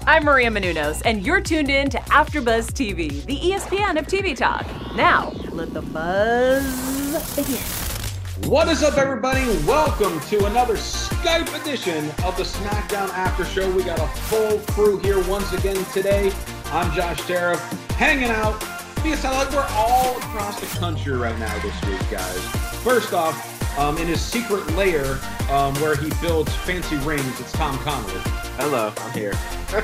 I'm Maria Menounos, and you're tuned in to AfterBuzz TV, the ESPN of TV talk. Now, let the buzz begin. What is up, everybody? Welcome to another Skype edition of the SmackDown After Show. We got a full crew here once again today. I'm Josh Tariff, hanging out because I like we're all across the country right now this week, guys. First off, in his secret lair where he builds fancy rings, it's Tom Connolly. Hello, I'm here.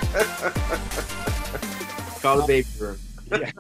Call the baby room. Yeah.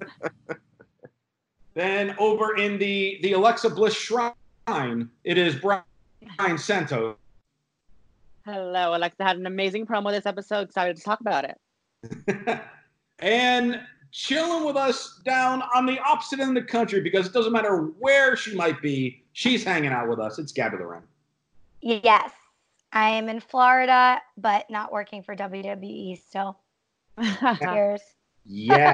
Then over in the Alexa Bliss Shrine, it is Brian Santos. Hello, Alexa had an amazing promo this episode. Excited to talk about it. And chilling with us down on the opposite end of the country, because it doesn't matter where she might be, she's hanging out with us. It's Gabby Loren. Yes, I am in Florida, but not working for WWE still. Cheers. Yeah.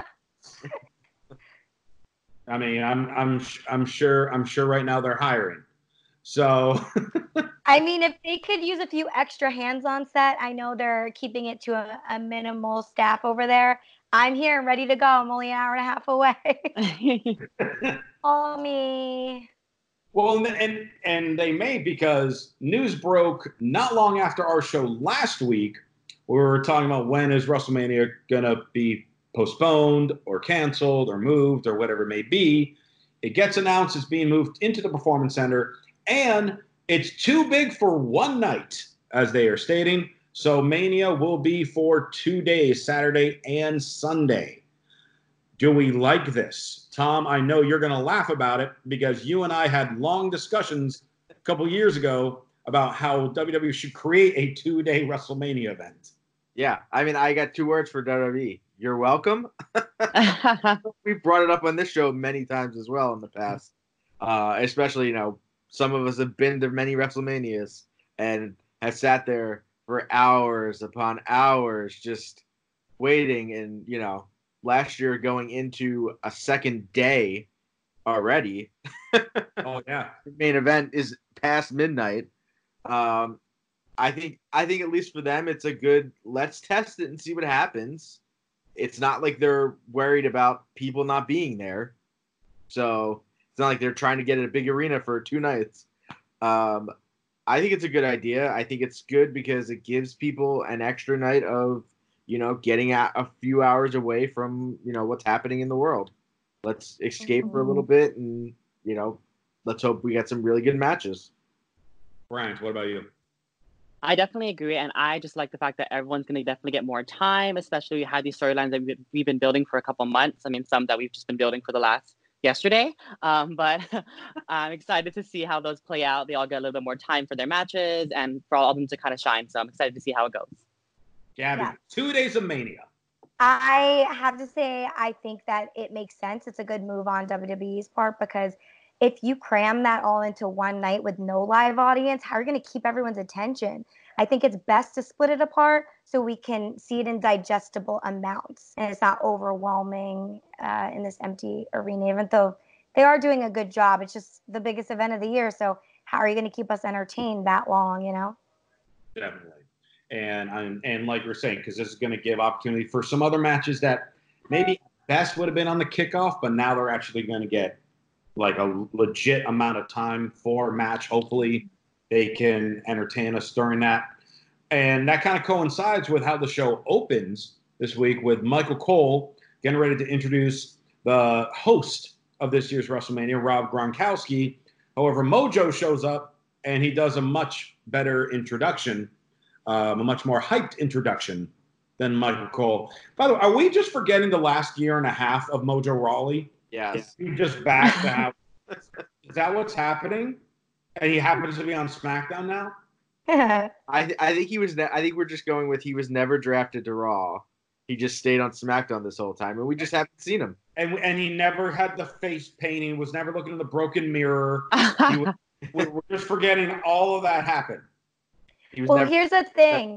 I mean, I'm sure right now they're hiring. So I mean, if they could use a few extra hands on set, I know they're keeping it to a minimal staff over there. I'm here and ready to go. I'm only an hour and a half away. Call me. Well, and they may, because news broke not long after our show last week. We were talking about when is WrestleMania gonna be postponed or canceled or moved or whatever it may be. It gets announced it's being moved into the Performance Center, and it's too big for one night, as they are stating. So Mania will be for 2 days, Saturday and Sunday. Do we like this? Tom, I know you're going to laugh about it because you and I had long discussions a couple years ago about how WWE should create a 2-day WrestleMania event. Yeah, I mean, I got 2 words for WWE. You're welcome. We brought it up on this show many times as well in the past. Especially, some of us have been to many WrestleManias and have sat there for hours upon hours just waiting. And, last year going into a second day already. Oh, yeah. The main event is past midnight. I think at least for them, it's a good, let's test it and see what happens. It's not like they're worried about people not being there. So it's not like they're trying to get in a big arena for 2 nights. I think it's a good idea. I think it's good because it gives people an extra night of, getting a few hours away from, what's happening in the world. Let's escape for a little bit and, let's hope we get some really good matches. Brian, what about you? I definitely agree, and I just like the fact that everyone's going to definitely get more time, especially we had these storylines that we've been building for a couple months. I mean, some that we've just been building for the last yesterday, but I'm excited to see how those play out. They all get a little bit more time for their matches and for all of them to kind of shine, so I'm excited to see how it goes. Gabby, Yeah. 2 days of Mania. I have to say, I think that it makes sense. It's a good move on WWE's part, because if you cram that all into one night with no live audience, how are you going to keep everyone's attention? I think it's best to split it apart so we can see it in digestible amounts and it's not overwhelming in this empty arena, even though they are doing a good job. It's just the biggest event of the year. So how are you going to keep us entertained that long, Definitely. And like you're saying, because this is going to give opportunity for some other matches that maybe best would have been on the kickoff, but now they're actually going to get like a legit amount of time for a match. Hopefully they can entertain us during that. And that kind of coincides with how the show opens this week with Michael Cole getting ready to introduce the host of this year's WrestleMania, Rob Gronkowski. However, Mojo shows up and he does a much better introduction, a much more hyped introduction than Michael Cole. By the way, are we just forgetting the last year and a half of Mojo Rawley? Yes. He just backed out. Is that what's happening? And he happens to be on SmackDown now? I think he was. I think we're just going with he was never drafted to Raw. He just stayed on SmackDown this whole time, and we just haven't seen him. And he never had the face painting. Was never looking in the broken mirror. We're just forgetting all of that happened. Here's the thing.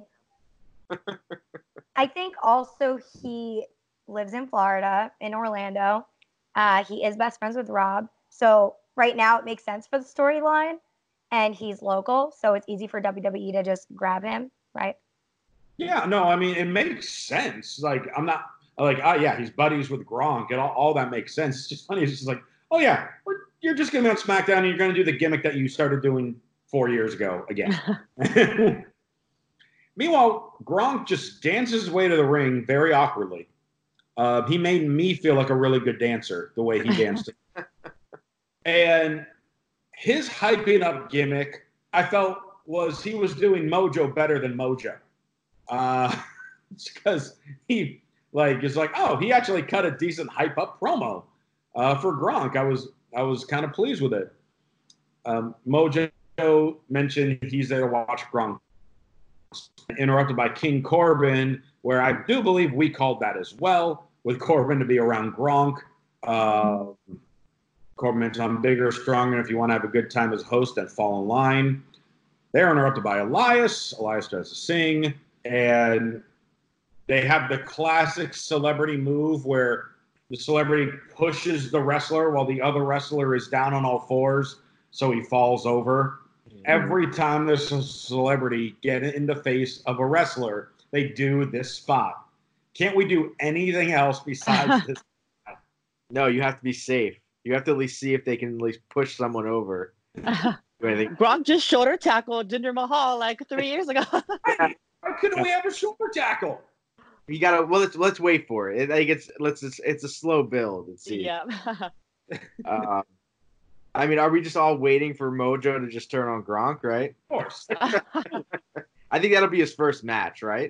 I think also he lives in Florida, in Orlando. He is best friends with Rob. So right now it makes sense for the storyline. And he's local, so it's easy for WWE to just grab him, right? Yeah, no, I mean, it makes sense. Like, I'm not like, oh, yeah, he's buddies with Gronk, and all that makes sense. It's just funny. It's just like, oh, yeah, you're just going to be on SmackDown, and you're going to do the gimmick that you started doing 4 years ago again. Meanwhile, Gronk just dances his way to the ring very awkwardly. He made me feel like a really good dancer, the way he danced. And his hyping up gimmick, I felt, was he was doing Mojo better than Mojo. Because he is like, oh, he actually cut a decent hype up promo for Gronk. I was kind of pleased with it. Mojo mentioned he's there to watch Gronk. Interrupted by King Corbin, where I do believe we called that as well, with Corbin to be around Gronk. Corbin mentioned, I'm bigger, stronger, and if you want to have a good time as host, then fall in line. They're interrupted by Elias. Elias tries to sing, and they have the classic celebrity move where the celebrity pushes the wrestler while the other wrestler is down on all fours, so he falls over. Every time there's a celebrity get in the face of a wrestler, they do this spot. Can't we do anything else besides this? No, you have to be safe. You have to at least see if they can at least push someone over. Gronk just shoulder tackled Jinder Mahal like 3 years ago. Why couldn't we have a shoulder tackle? You gotta. Well, let's wait for it. It's a slow build. Let's see. Yeah. I mean, are we just all waiting for Mojo to just turn on Gronk, right? Of course. I think that'll be his first match, right?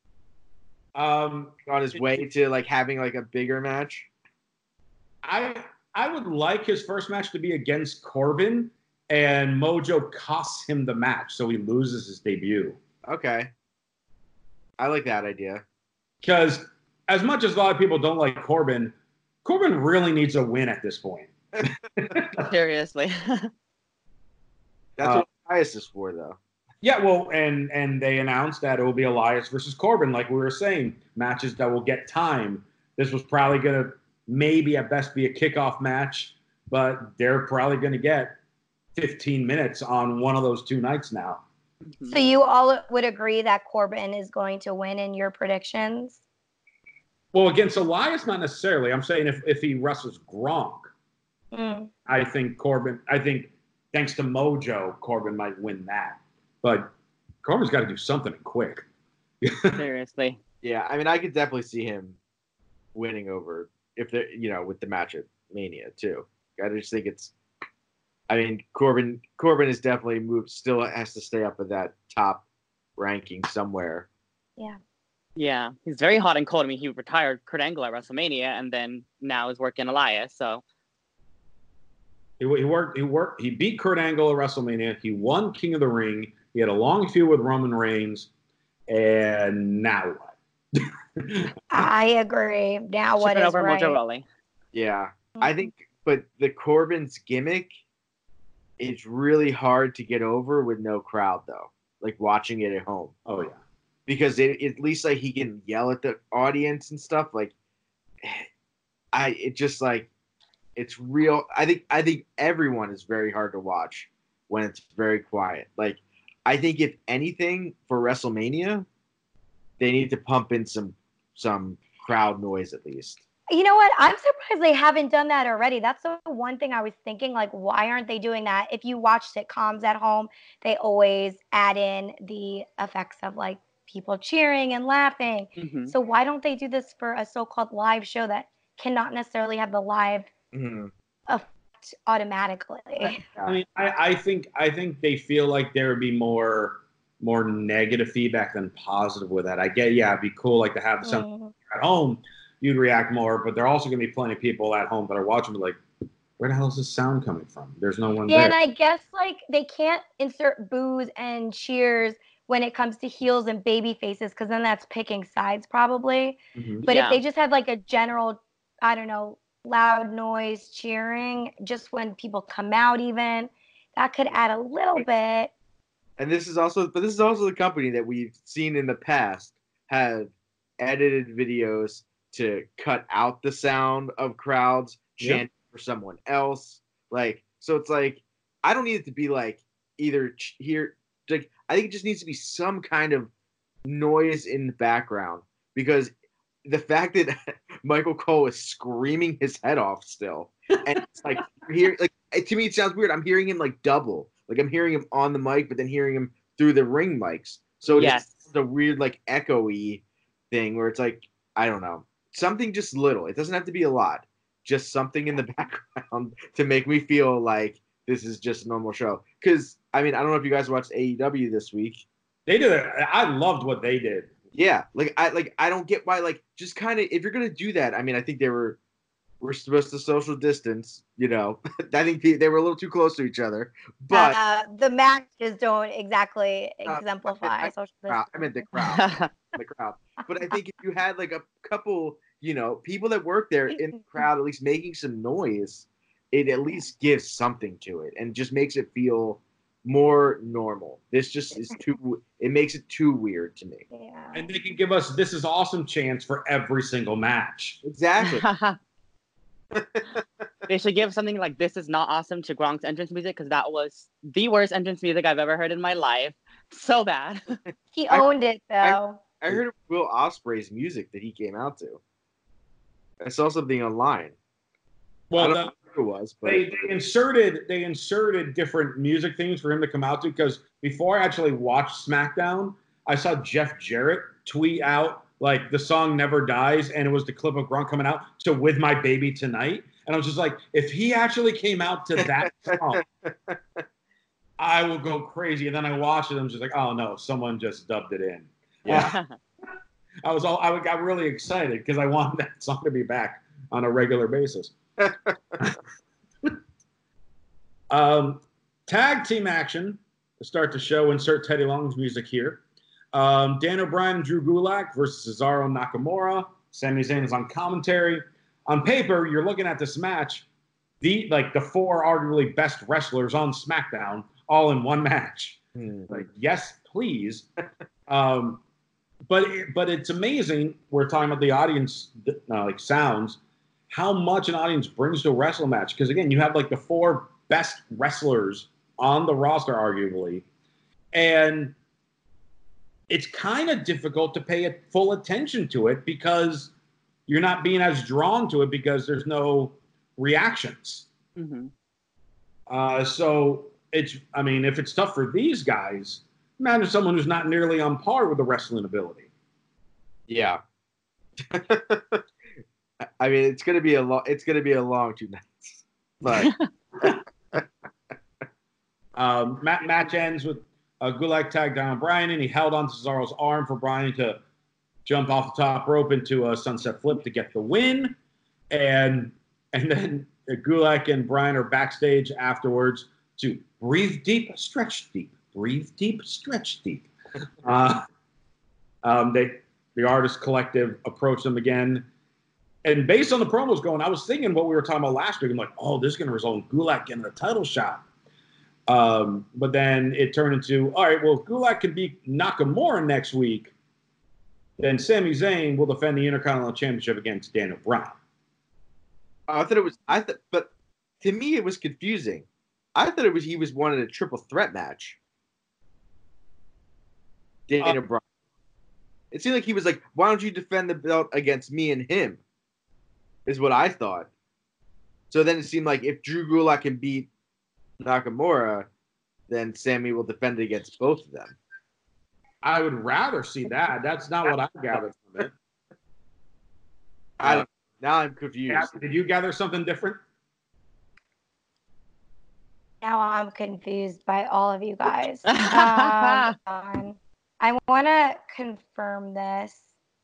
On his way to like having like a bigger match. I would like his first match to be against Corbin, and Mojo costs him the match, so he loses his debut. Okay. I like that idea. Because as much as a lot of people don't like Corbin, Corbin really needs a win at this point. Seriously. That's what Elias is for, though. Yeah, well, and they announced that it will be Elias versus Corbin, like we were saying, matches that will get time. This was probably going to maybe at best be a kickoff match, but they're probably going to get 15 minutes on one of those 2 nights now. So you all would agree that Corbin is going to win in your predictions? Well, against Elias, not necessarily. I'm saying if he wrestles Gronk, I think thanks to Mojo, Corbin might win that. But Corbin's got to do something quick. Seriously. Yeah, I mean, I could definitely see him winning over if they're, with the match at Mania too. I just think Corbin is definitely still has to stay up at that top ranking somewhere. Yeah. Yeah, he's very hot and cold. I mean, he retired Kurt Angle at WrestleMania, and then now is working Elias. So he beat Kurt Angle at WrestleMania. He won King of the Ring. He had a long feud with Roman Reigns, and now what? I agree. Now what is over right? Mojo Rawley. Yeah, I think, but the Corbin's gimmick is really hard to get over with no crowd, though. Like watching it at home. Oh yeah, because at least like he can yell at the audience and stuff. Like, it's real. I think everyone is very hard to watch when it's very quiet. Like, I think if anything for WrestleMania, they need to pump in some crowd noise at least. You know what? I'm surprised they haven't done that already. That's the one thing I was thinking, like, why aren't they doing that? If you watch sitcoms at home, they always add in the effects of, like, people cheering and laughing. Mm-hmm. So why don't they do this for a so-called live show that cannot necessarily have the live effect automatically? I mean, I think they feel like there would be more negative feedback than positive with that. I get, yeah, it'd be cool like to have something at home. You'd react more, but there are also going to be plenty of people at home that are watching, like, where the hell is this sound coming from? There's no one there. And I guess, like, they can't insert boos and cheers when it comes to heels and baby faces, because then that's picking sides probably. Mm-hmm. But if they just had, like, a general, I don't know, loud noise cheering, just when people come out even, that could add a little bit. And this is also the company that we've seen in the past have edited videos to cut out the sound of crowds chanting for someone else. Like, so it's like, I don't need it to be like either here. Like, I think it just needs to be some kind of noise in the background, because the fact that Michael Cole is screaming his head off still, and it's like to me it sounds weird. I'm hearing him like double, like I'm hearing him on the mic, but then hearing him through the ring mics. So Yes. it's a weird like echoey thing where it's like, I don't know, something just little. It doesn't have to be a lot, just something in the background to make me feel like this is just a normal show. Because I mean, I don't know if you guys watched AEW this week. They did it. I loved what they did. Yeah, I don't get why, like, just kind of, if you're gonna do that, I mean, I think we're supposed to social distance, you know. I think they were a little too close to each other, but the matches don't exactly exemplify social distance. I meant the crowd, But I think if you had like a couple, you know, people that work there in the crowd, at least making some noise, it at least gives something to it and just makes it feel more normal. This just is it makes it too weird to me. Yeah. And they can give us "This is awesome" chants for every single match. Exactly. They should give something like "This is not awesome" to Gronk's entrance music, because that was the worst entrance music I've ever heard in my life. So bad. He owned it though. I heard Will Ospreay's music that he came out to. I saw something online. Well, I don't know who it was, but they inserted different music things for him to come out to, because before I actually watched SmackDown, I saw Jeff Jarrett tweet out like the song "Never Dies," and it was the clip of Gronk coming out to "With My Baby Tonight," and I was just like, if he actually came out to that song, I will go crazy. And then I watched it, and I'm just like, oh no, someone just dubbed it in. yeah. I got really excited because I wanted that song to be back on a regular basis. Tag team action to start the show. Insert Teddy Long's music here. Dan O'Brien and Drew Gulak versus Cesaro and Nakamura. Sami Zayn is on commentary. On paper, you're looking at this match, the four arguably best wrestlers on SmackDown all in one match. Like, yes, please. But it's amazing. We're talking about the audience sounds, how much an audience brings to a wrestling match. Because again, you have like the four best wrestlers on the roster, arguably, and it's kind of difficult to pay full attention to it because you're not being as drawn to it because there's no reactions. Mm-hmm. So if it's tough for these guys, imagine someone who's not nearly on par with the wrestling ability. Yeah. I mean, it's gonna be a long 2 nights, but match ends with Gulak tagged down Bryan, and he held on to Cesaro's arm for Bryan to jump off the top rope into a sunset flip to get the win, and then Gulak and Bryan are backstage afterwards to breathe deep, stretch deep. Breathe deep, stretch deep. The artist collective approached them again. And based on the promos going, I was thinking what we were talking about last week. I'm like, oh, this is going to result in Gulak getting a title shot. But then it turned into, all right, well, if Gulak can beat Nakamura next week, then Sami Zayn will defend the Intercontinental Championship against Daniel Bryan. but to me it was confusing. I thought he was wanting a triple threat match. Daniel Bryan. It seemed like he was like, why don't you defend the belt against me and him? Is what I thought. So then it seemed like if Drew Gulak can beat Nakamura, then Sami will defend it against both of them. I would rather see that. That's not what I gathered from it. Now I'm confused. Did you gather something different? Now I'm confused by all of you guys. I want to confirm this.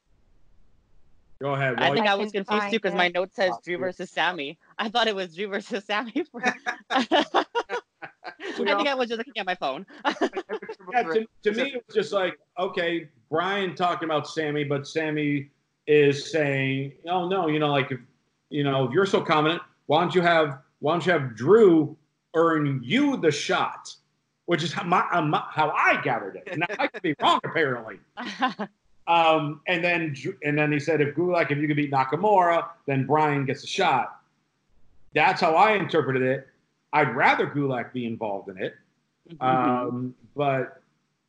Go ahead. I think I was can confused too because find my it. note says Drew versus Sammy. I thought it was Drew versus Sammy. I think I was just looking at my phone. Yeah, to me, it was just like, okay, Bryan talking about Sammy, but Sammy is saying, oh no, if you're so confident, why don't you have Drew earn you the shot, which is how I gathered it. Now I could be wrong apparently. And then he said, if you could beat Nakamura, then Bryan gets a shot. That's how I interpreted it. I'd rather Gulak be involved in it. But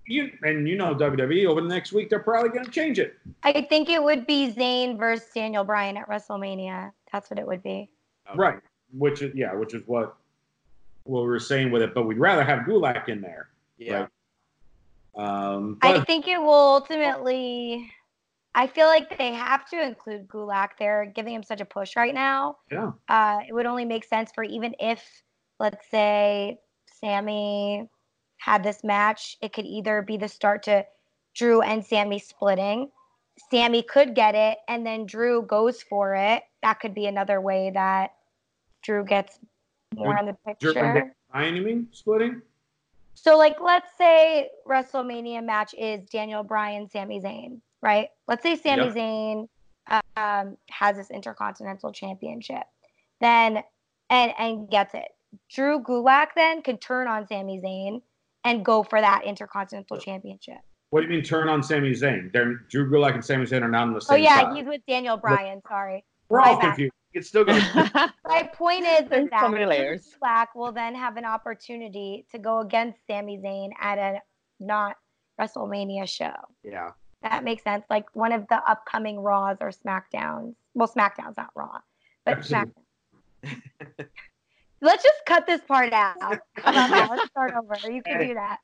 you know WWE over the next week they're probably going to change it. I think it would be Zayn versus Daniel Bryan at WrestleMania. That's what it would be. Okay. Right. Which is what we were saying with it, but we'd rather have Gulak in there. Yeah. Right? I think it will ultimately. I feel like they have to include Gulak. They're giving him such a push right now. Yeah. It would only make sense for even if, let's say, Sammy had this match, it could either be the start to Drew and Sammy splitting. Sammy could get it, and then Drew goes for it. That could be another way that Drew gets more in the Drew and picture. Bryan, you mean splitting? So, like, let's say WrestleMania match is Daniel Bryan, Sami Zayn, right? Let's say Sami Zayn has this Intercontinental Championship, then and gets it. Drew Gulak then could turn on Sami Zayn and go for that Intercontinental Championship. What do you mean turn on Sami Zayn? Drew Gulak and Sami Zayn are not on the same side. He's with Daniel Bryan. Sorry. We're all confused. You can still go. My point is There's that so many layers. Gulak will then have an opportunity to go against Sami Zayn at a not WrestleMania show. Yeah. That makes sense. Like one of the upcoming Raws or SmackDowns. Well, SmackDown's not Raw, but Absolutely. SmackDown. Let's just cut this part out. How about that? Let's start over. You can do that.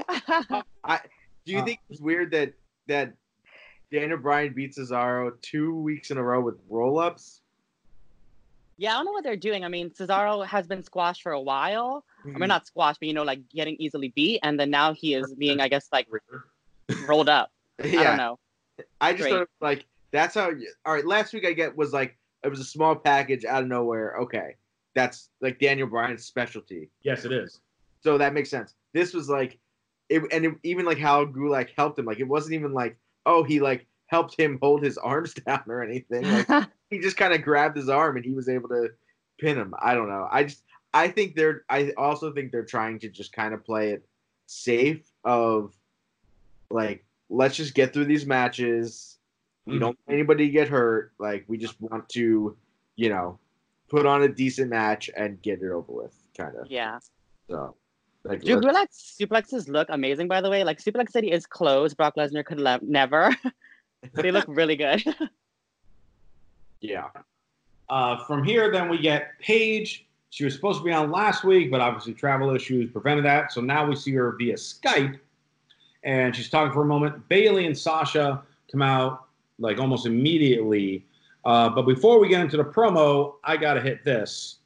Do you think it's weird that Daniel Bryan beats Cesaro 2 weeks in a row with roll-ups? Yeah, I don't know what they're doing. I mean, Cesaro has been squashed for a while. I mean, not squashed, but, like getting easily beat. And then now he is being, I guess, like rolled up. Yeah. I don't know. I just thought, like, that's how. All right, last week I get was like, it was a small package out of nowhere. Okay. That's like Daniel Bryan's specialty. Yes, it is. So that makes sense. This was like, even like how Gulak helped him. Like, it wasn't even like, oh, he like helped him hold his arms down or anything. Like, he just kind of grabbed his arm and he was able to pin him. I don't know. I also think they're trying to just kind of play it safe of like, let's just get through these matches. We don't want anybody to get hurt. Like, we just want to, put on a decent match and get it over with, kind of. Yeah. So, like, Drew Gulak's suplexes look amazing, by the way. Like, Suplex City is closed. Brock Lesnar could never. They look really good. Yeah. From here, then we get Paige. She was supposed to be on last week, but obviously travel issues prevented that. So now we see her via Skype, and she's talking for a moment. Bayley and Sasha come out like almost immediately. But before we get into the promo, I got to hit this.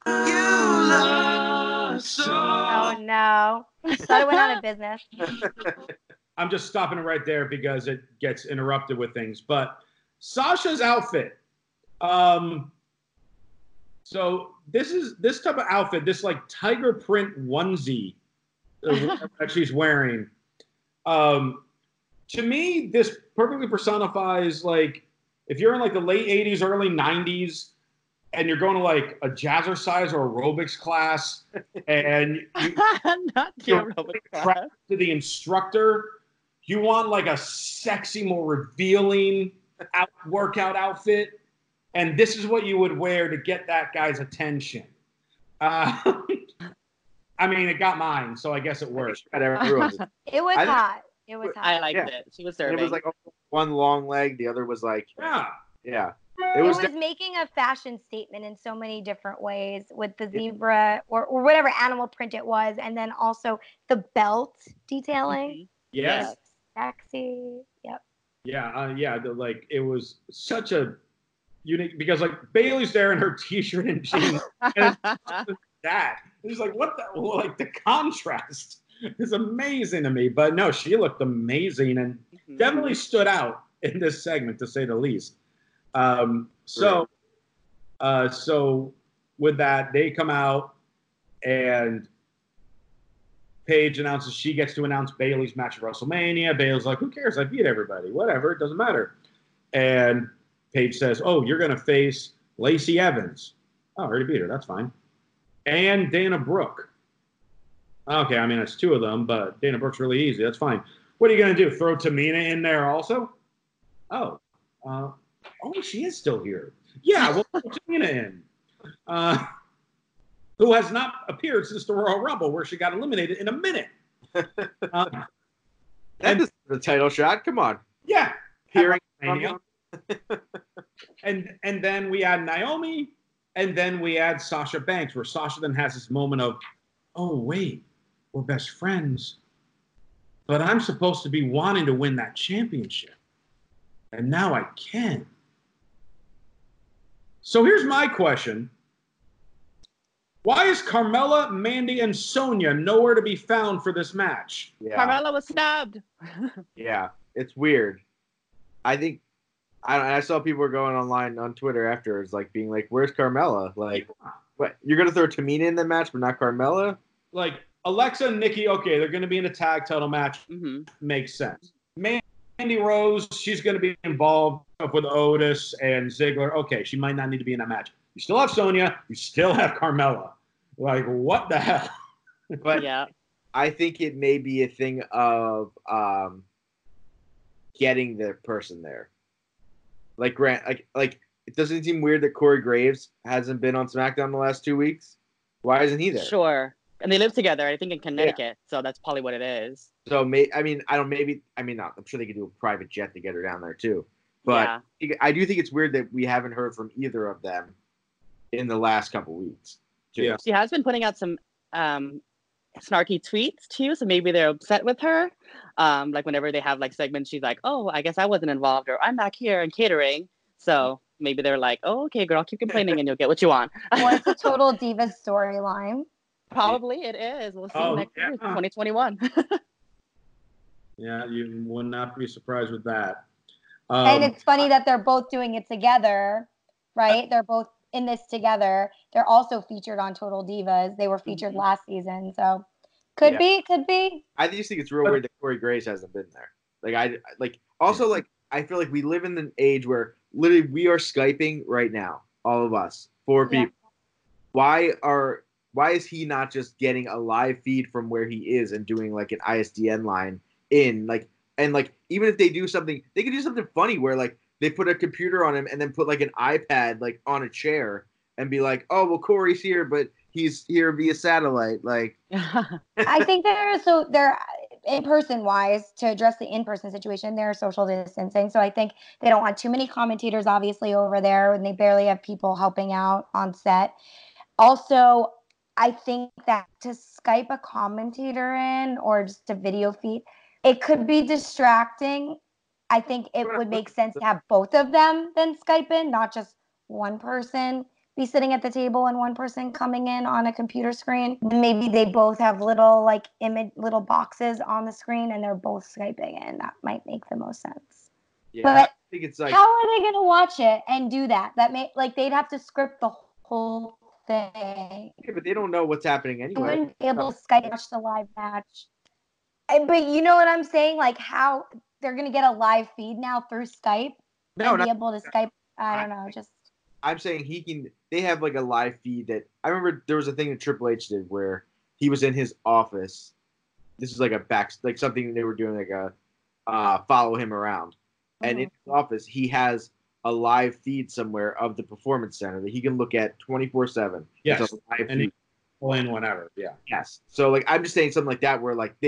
Oh, no. Thought it went out of business. I'm just stopping it right there because it gets interrupted with things. But Sasha's outfit. So this type of outfit, this like tiger print onesie that she's wearing. To me, this perfectly personifies like if you're in like the late 80s, early 90s, and you're going to like a jazzercise or aerobics class, and you're to the instructor, you want like a sexy, more revealing workout outfit, and this is what you would wear to get that guy's attention. I mean, it got mine, so I guess it worked. It was hot. It was hot. I liked it. She was serving. It was like one long leg, the other was like, yeah. It was making a fashion statement in so many different ways with the zebra or whatever animal print it was, and then also the belt detailing. Yes. Sexy. Yep. Yeah. Like it was such a unique because like Bayley's there in her t-shirt and jeans, and it's like what the like the contrast is amazing to me. But no, she looked amazing and definitely stood out in this segment to say the least. So with that, they come out and Paige announces she gets to announce Bayley's match at WrestleMania. Bayley's like, who cares? I beat everybody. Whatever. It doesn't matter. And Paige says, oh, you're going to face Lacey Evans. Oh, I already beat her. That's fine. And Dana Brooke. Okay, I mean, it's two of them, but Dana Brooke's really easy. That's fine. What are you going to do? Throw Tamina in there also? Oh, she is still here. Yeah, we'll put Tamina in. Who has not appeared since the Royal Rumble, where she got eliminated in a minute. That's the title shot. Come on. Yeah. Hearing Mania. and then we add Naomi, and then we add Sasha Banks, where Sasha then has this moment of, oh, wait, we're best friends, but I'm supposed to be wanting to win that championship. And now I can. So here's my question. Why is Carmella, Mandy, and Sonya nowhere to be found for this match? Yeah. Carmella was snubbed. Yeah, it's weird. I saw people were going online on Twitter afterwards, like being like, "Where's Carmella? Like, what? You're gonna throw Tamina in the match, but not Carmella?" Like, Alexa and Nikki, okay, they're going to be in a tag title match. Mm-hmm. Makes sense. Mandy Rose, she's going to be involved with Otis and Ziggler. Okay, she might not need to be in that match. You still have Sonya. You still have Carmella. Like, what the hell? But Yeah. I think it may be a thing of getting the person there. Like Grant, like it doesn't seem weird that Corey Graves hasn't been on SmackDown the last 2 weeks. Why isn't he there? Sure. And they live together, I think, in Connecticut. So that's probably what it is. So I'm sure they could do a private jet to get her down there too. But Yeah. I do think it's weird that we haven't heard from either of them in the last couple weeks. Too. Yeah. She has been putting out some snarky tweets too, so maybe they're upset with her. Like whenever they have like segments, she's like, "Oh, I guess I wasn't involved," or "I'm back here in catering." So maybe they're like, "Oh, okay, girl, keep complaining and you'll get what you want." Well, it's a total Divas storyline. Probably it is. We'll see next year, 2021. Yeah, you would not be surprised with that. And it's funny that they're both doing it together, right? They're both in this together. They're also featured on Total Divas. They were featured last season, so could be. I just think it's real weird that Corey Graves hasn't been there. I feel like we live in an age where literally we are Skyping right now, all of us, 4 people. Why is he not just getting a live feed from where he is and doing like an ISDN line in even if they do something, they could do something funny where like they put a computer on him and then put like an iPad like on a chair and be like, "Oh, well, Corey's here, but he's here via satellite." Like, I think they're in-person wise, to address the in-person situation, they're social distancing. So I think they don't want too many commentators obviously over there, and they barely have people helping out on set. Also, I think that to Skype a commentator in or just a video feed, it could be distracting. I think it would make sense to have both of them then Skype in, not just one person be sitting at the table and one person coming in on a computer screen. Maybe they both have little like little boxes on the screen and they're both Skyping in. That might make the most sense. yeah, But I think it's like, how are they going to watch it and do that? That may like they'd have to script the whole thing. yeah, but they don't know what's happening They anyway. wouldn't be able to Skype watch the live match. But you know what I'm saying? Like how they're going to get a live feed now through Skype No, and be able to Skype. I don't know. Just I'm saying they have like a live feed that I remember there was a thing that Triple H did where he was in his office. This is like like something they were doing like a follow him around. And in his office, he has a live feed somewhere of the Performance Center that he can look at 24/7. Yes, It's a live and feed. pull in whenever. Yeah. Yes. So like I'm just saying something like that where like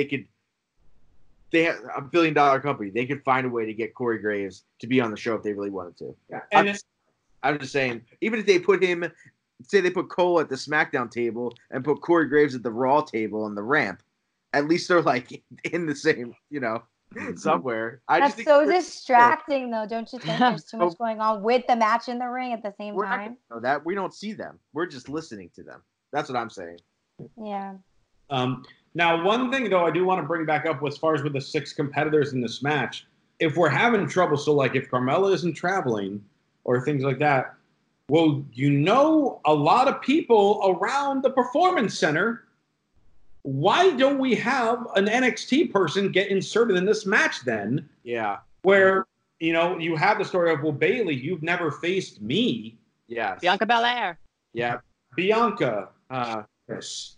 they have a $1 billion company. They could find a way to get Corey Graves to be on the show if they really wanted to. Yeah. And I'm just saying, even if they put him, say they put Cole at the SmackDown table and put Corey Graves at the Raw table on the ramp, at least they're like in the same, somewhere. that's so distracting, though. Don't you think there's too much going on with the match in the ring at the same time? That we don't see them. We're just listening to them. That's what I'm saying. Yeah. Now, one thing, though, I do want to bring back up as far as with the 6 competitors in this match, if we're having trouble, so like if Carmella isn't traveling or things like that, well, a lot of people around the Performance Center, why don't we have an NXT person get inserted in this match then? Yeah. Where, you have the story of, well, Bayley, you've never faced me. Yes. Bianca Belair. Yeah. Bianca. Chris.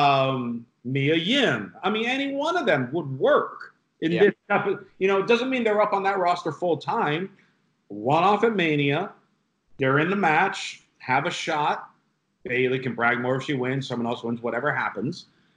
Mia Yim. I mean, any one of them would work in this stuff. It doesn't mean they're up on that roster full time. One off at Mania. They're in the match. Have a shot. Bayley can brag more if she wins. Someone else wins. Whatever happens.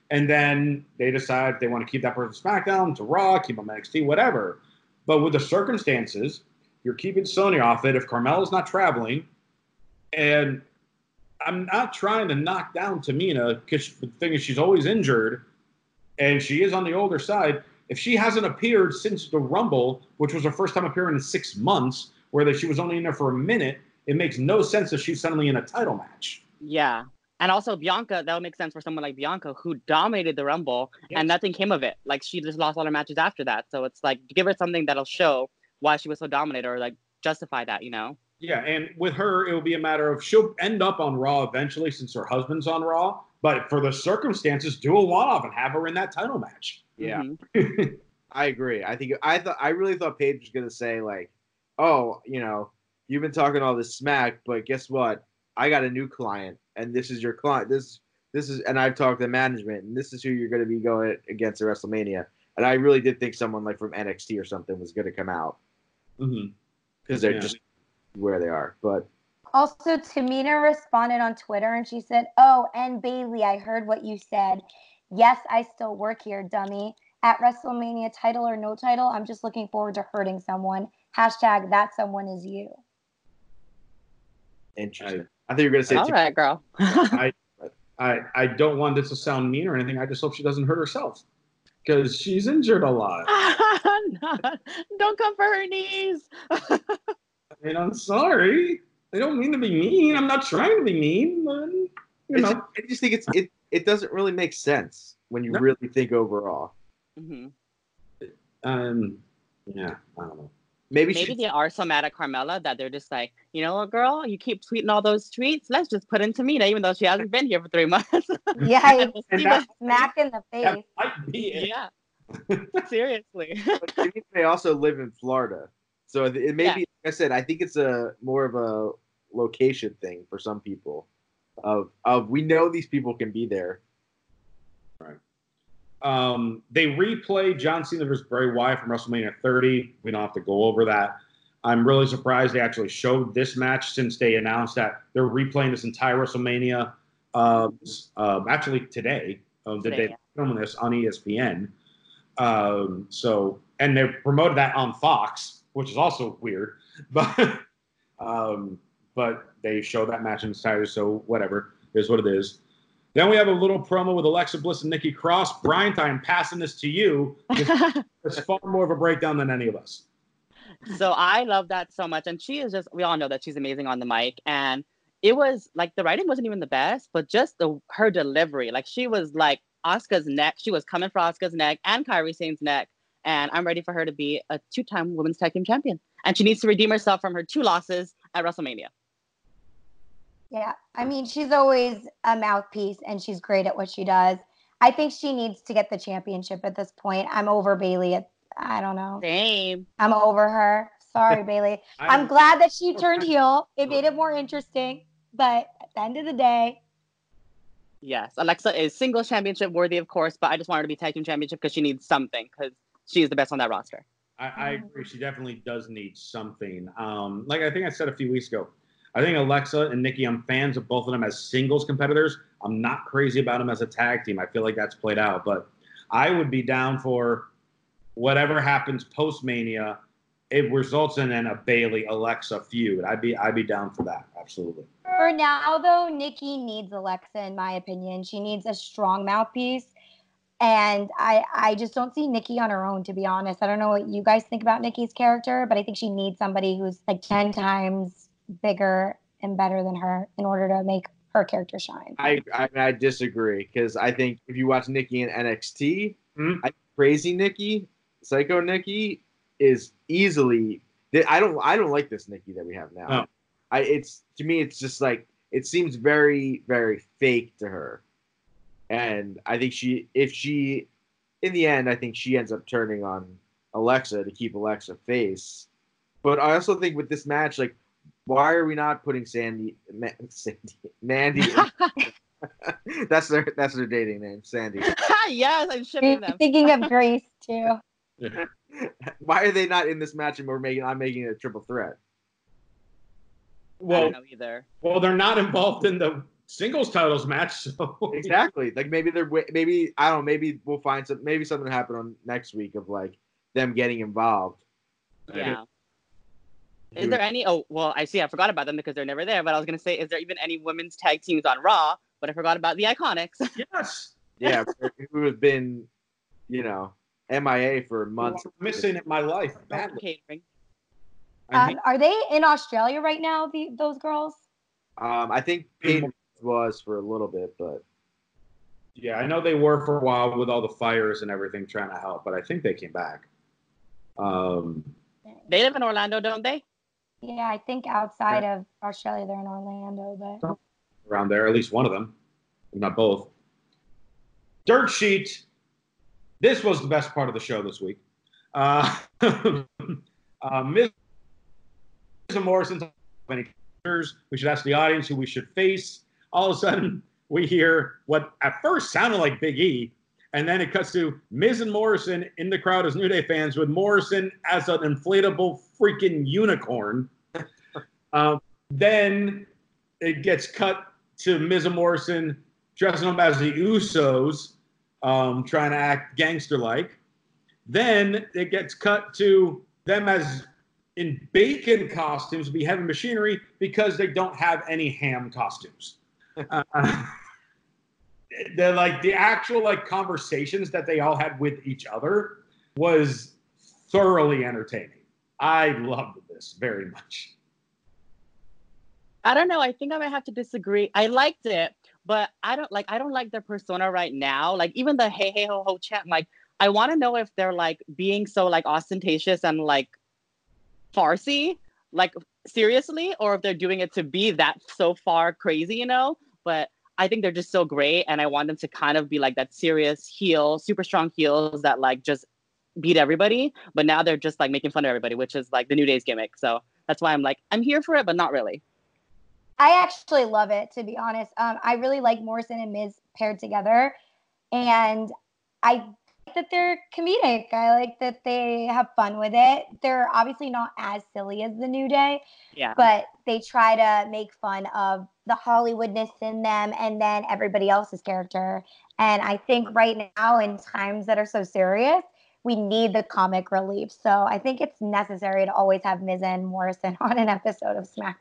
And then they decide they want to keep that person SmackDown to Raw, keep them NXT, whatever. But with the circumstances, you're keeping Sonya off it if Carmella's not traveling. And I'm not trying to knock down Tamina because the thing is she's always injured and she is on the older side. If she hasn't appeared since the Rumble, which was her first time appearing in 6 months, where she was only in there for a minute, it makes no sense that she's suddenly in a title match. Yeah. And also Bianca, that would make sense for someone like Bianca who dominated the Rumble and nothing came of it. Like she just lost all her matches after that. So it's like give her something that'll show why she was so dominated or like justify that, you know? Yeah, and with her, it will be a matter of she'll end up on Raw eventually since her husband's on Raw. But for the circumstances, do a one-off and have her in that title match. Yeah, I agree. I really thought Paige was gonna say like, "Oh, you know, you've been talking all this smack, but guess what? I got a new client, and this is your client. This is, and I've talked to management, and this is who you're going to be going against at WrestleMania." And I really did think someone like from NXT or something was going to come out because they're just where they are. But also, Tamina responded on Twitter and she said, "Oh, and Bailey, I heard what you said. Yes, I still work here, dummy. At WrestleMania, title or no title, I'm just looking forward to hurting someone. Hashtag that someone is you." Interesting. I think you're going to say, all right, girl. I don't want this to sound mean or anything. I just hope she doesn't hurt herself because she's injured a lot. Don't come for her knees. I mean, I'm sorry. I don't mean to be mean. I'm not trying to be mean, but you know. I just think it doesn't really make sense when you really think overall. Mm-hmm. Yeah, I don't know. Maybe they are so mad at Carmella that they're just like, you know what, girl, you keep tweeting all those tweets. Let's just put in Tamina, even though she hasn't been here for 3 months. Yeah, smack in the face. That might be it. Yeah, seriously. But they also live in Florida, so it may be. Like I said, I think it's a more of a location thing for some people. Of we know these people can be there. Right. They replay John Cena versus Bray Wyatt from WrestleMania 30. We don't have to go over that. I'm really surprised they actually showed this match since they announced that they're replaying this entire WrestleMania actually today. They filming this on ESPN. And they promoted that on Fox, which is also weird. But they show that match in its entirety, so whatever. Here's what it is. Then we have a little promo with Alexa Bliss and Nikki Cross. Bryant, I'm passing this to you. It's far more of a breakdown than any of us. So I love that so much. And she is just, we all know that she's amazing on the mic. And it was like the writing wasn't even the best, but just her delivery. Like she was like Asuka's neck. She was coming for Asuka's neck and Kairi Sane's neck. And I'm ready for her to be a 2-time women's tag team champion. And she needs to redeem herself from her 2 losses at WrestleMania. Yeah, I mean, she's always a mouthpiece and she's great at what she does. I think she needs to get the championship at this point. I'm over Bailey. I don't know. Same. I'm over her. Sorry, Bailey. I'm glad that she turned heel. It made it more interesting. But at the end of the day. Yes, Alexa is singles championship worthy, of course, but I just want her to be tag team championship because she needs something because she is the best on that roster. I agree. She definitely does need something. Like I think I said a few weeks ago, I think Alexa and Nikki, I'm fans of both of them as singles competitors. I'm not crazy about them as a tag team. I feel like that's played out. But I would be down for whatever happens post-Mania. It results in a Bailey-Alexa feud. I'd be down for that. Absolutely. For now, though, Nikki needs Alexa, in my opinion. She needs a strong mouthpiece. And I just don't see Nikki on her own, to be honest. I don't know what you guys think about Nikki's character, but I think she needs somebody who's like 10 times bigger and better than her in order to make her character shine. I disagree because I think if you watch Nikki in NXT, crazy Nikki, psycho Nikki is easily. I don't like this Nikki that we have now. Oh. To me it's just like it seems very, very fake to her, and I think in the end I think she ends up turning on Alexa to keep Alexa face. But I also think with this match, like, why are we not putting Mandy? that's their dating name, Sandy. Yes, I'm shipping them. Thinking of Grace too. Why are they not in this match and I'm making it a triple threat? Well, I don't know either. Well, they're not involved in the singles titles match. So Exactly. Like maybe I don't know. Maybe we'll find maybe something happen on next week of like them getting involved. Yeah. Is there any? Oh, well, I see. I forgot about them because they're never there. But I was gonna say, is there even any women's tag teams on Raw? But I forgot about the Iconics. yes. Yeah, who have been, MIA for months. Missing in my life badly. Catering. Are they in Australia right now? Those girls? I think Peyton was for a little bit, but yeah, I know they were for a while with all the fires and everything trying to help, but I think they came back. They live in Orlando, don't they? Yeah, I think outside of Australia, they're in Orlando, but around there, at least one of them, if not both. Dirt Sheet. This was the best part of the show this week. Miz and Morrison, any we should ask the audience who we should face. All of a sudden, we hear what at first sounded like Big E, and then it cuts to Miz and Morrison in the crowd as New Day fans, with Morrison as an inflatable freaking unicorn. Then it gets cut to Miz and Morrison dressing up as the Usos, trying to act gangster-like. Then it gets cut to them as in bacon costumes, be Heavy Machinery, because they don't have any ham costumes. They're like the actual like conversations that they all had with each other was thoroughly entertaining. I loved this very much. I don't know. I think I might have to disagree. I liked it, but I don't like their persona right now. Like even the hey hey ho ho chant. Like I want to know if they're like being so like ostentatious and like farcy, like seriously, or if they're doing it to be that so far crazy, But I think they're just so great, and I want them to kind of be like that serious heel, super strong heels that like just beat everybody. But now they're just like making fun of everybody, which is like the New Day's gimmick. So that's why I'm here for it, but not really. I actually love it, to be honest. I really like Morrison and Miz paired together, and I like that they're comedic. I like that they have fun with it. They're obviously not as silly as the New Day, but they try to make fun of the Hollywoodness in them and then everybody else's character. And I think right now, in times that are so serious, we need the comic relief. So I think it's necessary to always have Miz and Morrison on an episode of SmackDown.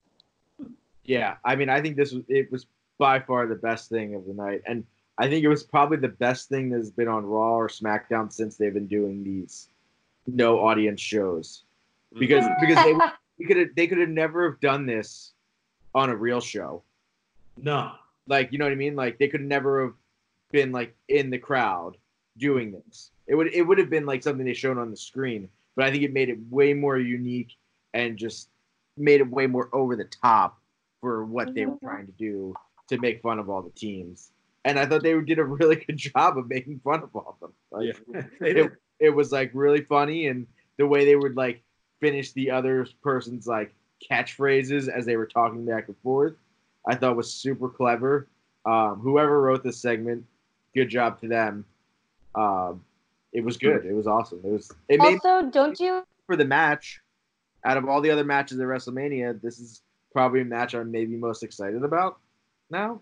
Yeah, I mean, I think it was by far the best thing of the night, and I think it was probably the best thing that's been on Raw or SmackDown since they've been doing these no audience shows, because they could have never have done this on a real show. No, like you know what I mean. Like they could never have been like in the crowd doing this. It would have been like something they showed on the screen, but I think it made it way more unique and just made it way more over the top for what they were trying to do to make fun of all the teams. And I thought they did a really good job of making fun of all of them. Like, it was like really funny, and the way they would like finish the other person's like catchphrases as they were talking back and forth, I thought was super clever. Whoever wrote this segment, good job to them. It was good. It was awesome. It also, don't you for the match? Out of all the other matches at WrestleMania, this is probably a match I'm maybe most excited about now.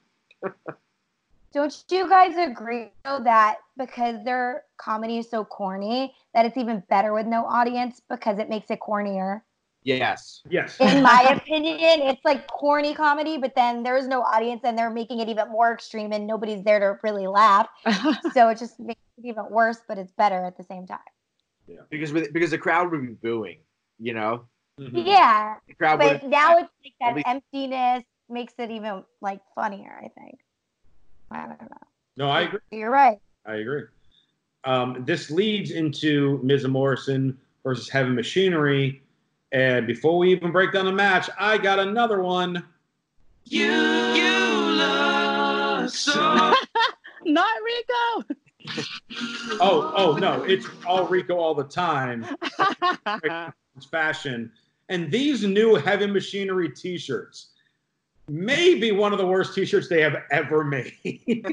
Don't you guys agree, though, that because their comedy is so corny, that it's even better with no audience because it makes it cornier? Yes. In my opinion, it's like corny comedy, but then there's no audience and they're making it even more extreme and nobody's there to really laugh. So it just makes it even worse, but it's better at the same time. Yeah. Because the crowd would be booing, Mm-hmm. Yeah. The crowd but now it's like that emptiness makes it even like funnier, I think. I don't know. No, I agree. You're right. I agree. This leads into Miz and Morrison versus Heavy Machinery. And before we even break down the match, I got another one. You love so. Not Rico. Oh no, it's all Rico all the time. It's fashion. And these new Heavy Machinery t-shirts may be one of the worst t-shirts they have ever made.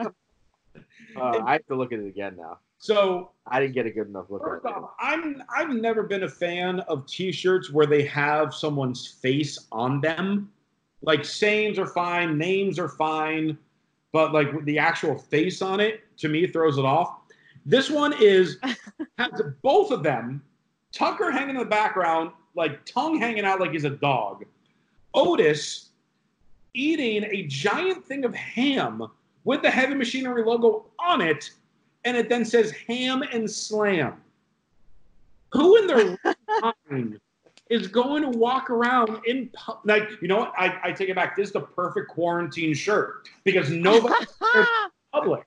I have to look at it again now. So I didn't get a good enough look at it. I've never been a fan of t-shirts where they have someone's face on them. Like sayings are fine, names are fine, but like the actual face on it to me throws it off. This one has both of them. Tucker hanging in the background, like tongue hanging out like he's a dog. Otis eating a giant thing of ham with the Heavy Machinery logo on it, and it then says ham and slam. Who in their mind is going to walk around in like, you know what? I take it back. This is the perfect quarantine shirt because nobody's in public.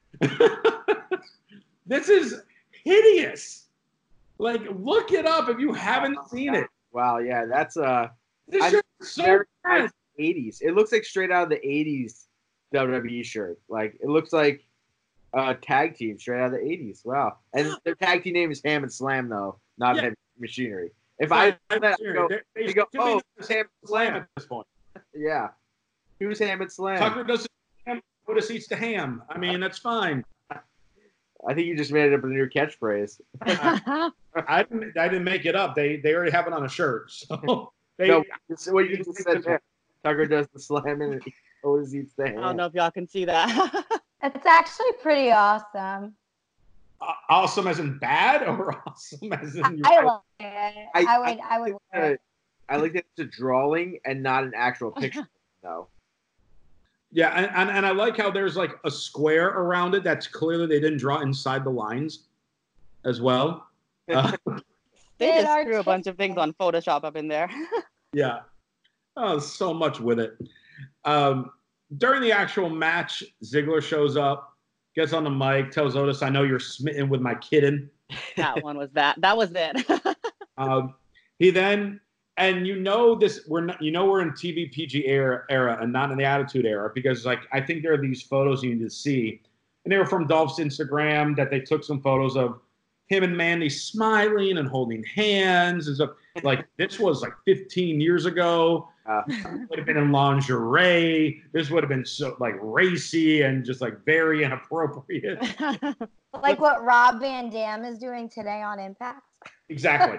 This is hideous. Like, look it up if you haven't seen it. Wow, yeah, that's This shirt is so bad. 80s. It looks like straight out of the 80s WWE shirt. Like, it looks like a tag team straight out of the 80s. Wow. And their tag team name is Ham and Slam, though, not Heavy Machinery. If I go, oh, it's Ham and Slam at this point. Yeah. Who's Ham and Slam? Tucker does ham, Otis eats the ham. I mean, that's fine. I think you just made it up a new catchphrase. I didn't make it up. They already have it on a shirt. So no, what you just said there. Tucker does the slam and Otis eats the ham. I don't know if y'all can see that. It's actually pretty awesome. Awesome as in bad or awesome as in I love it. I would wear it. I like that it's a drawing and not an actual picture, though. Yeah, and I like how there's like a square around it that's clearly they didn't draw inside the lines as well. They just threw a bunch of things on Photoshop up in there. Yeah. Oh, so much with it. During the actual match, Ziggler shows up, gets on the mic, tells Otis, "I know you're smitten with my kitten." That one was that. That was it. He then, and you know this, we're in TV PG era and not in the Attitude Era because like I think there are these photos you need to see, and they were from Dolph's Instagram that they took some photos of him and Mandy smiling and holding hands and stuff. Like this was like 15 years ago. Would have been in lingerie. This would have been so like racy and just like very inappropriate. Like what Rob Van Dam is doing today on Impact. Exactly.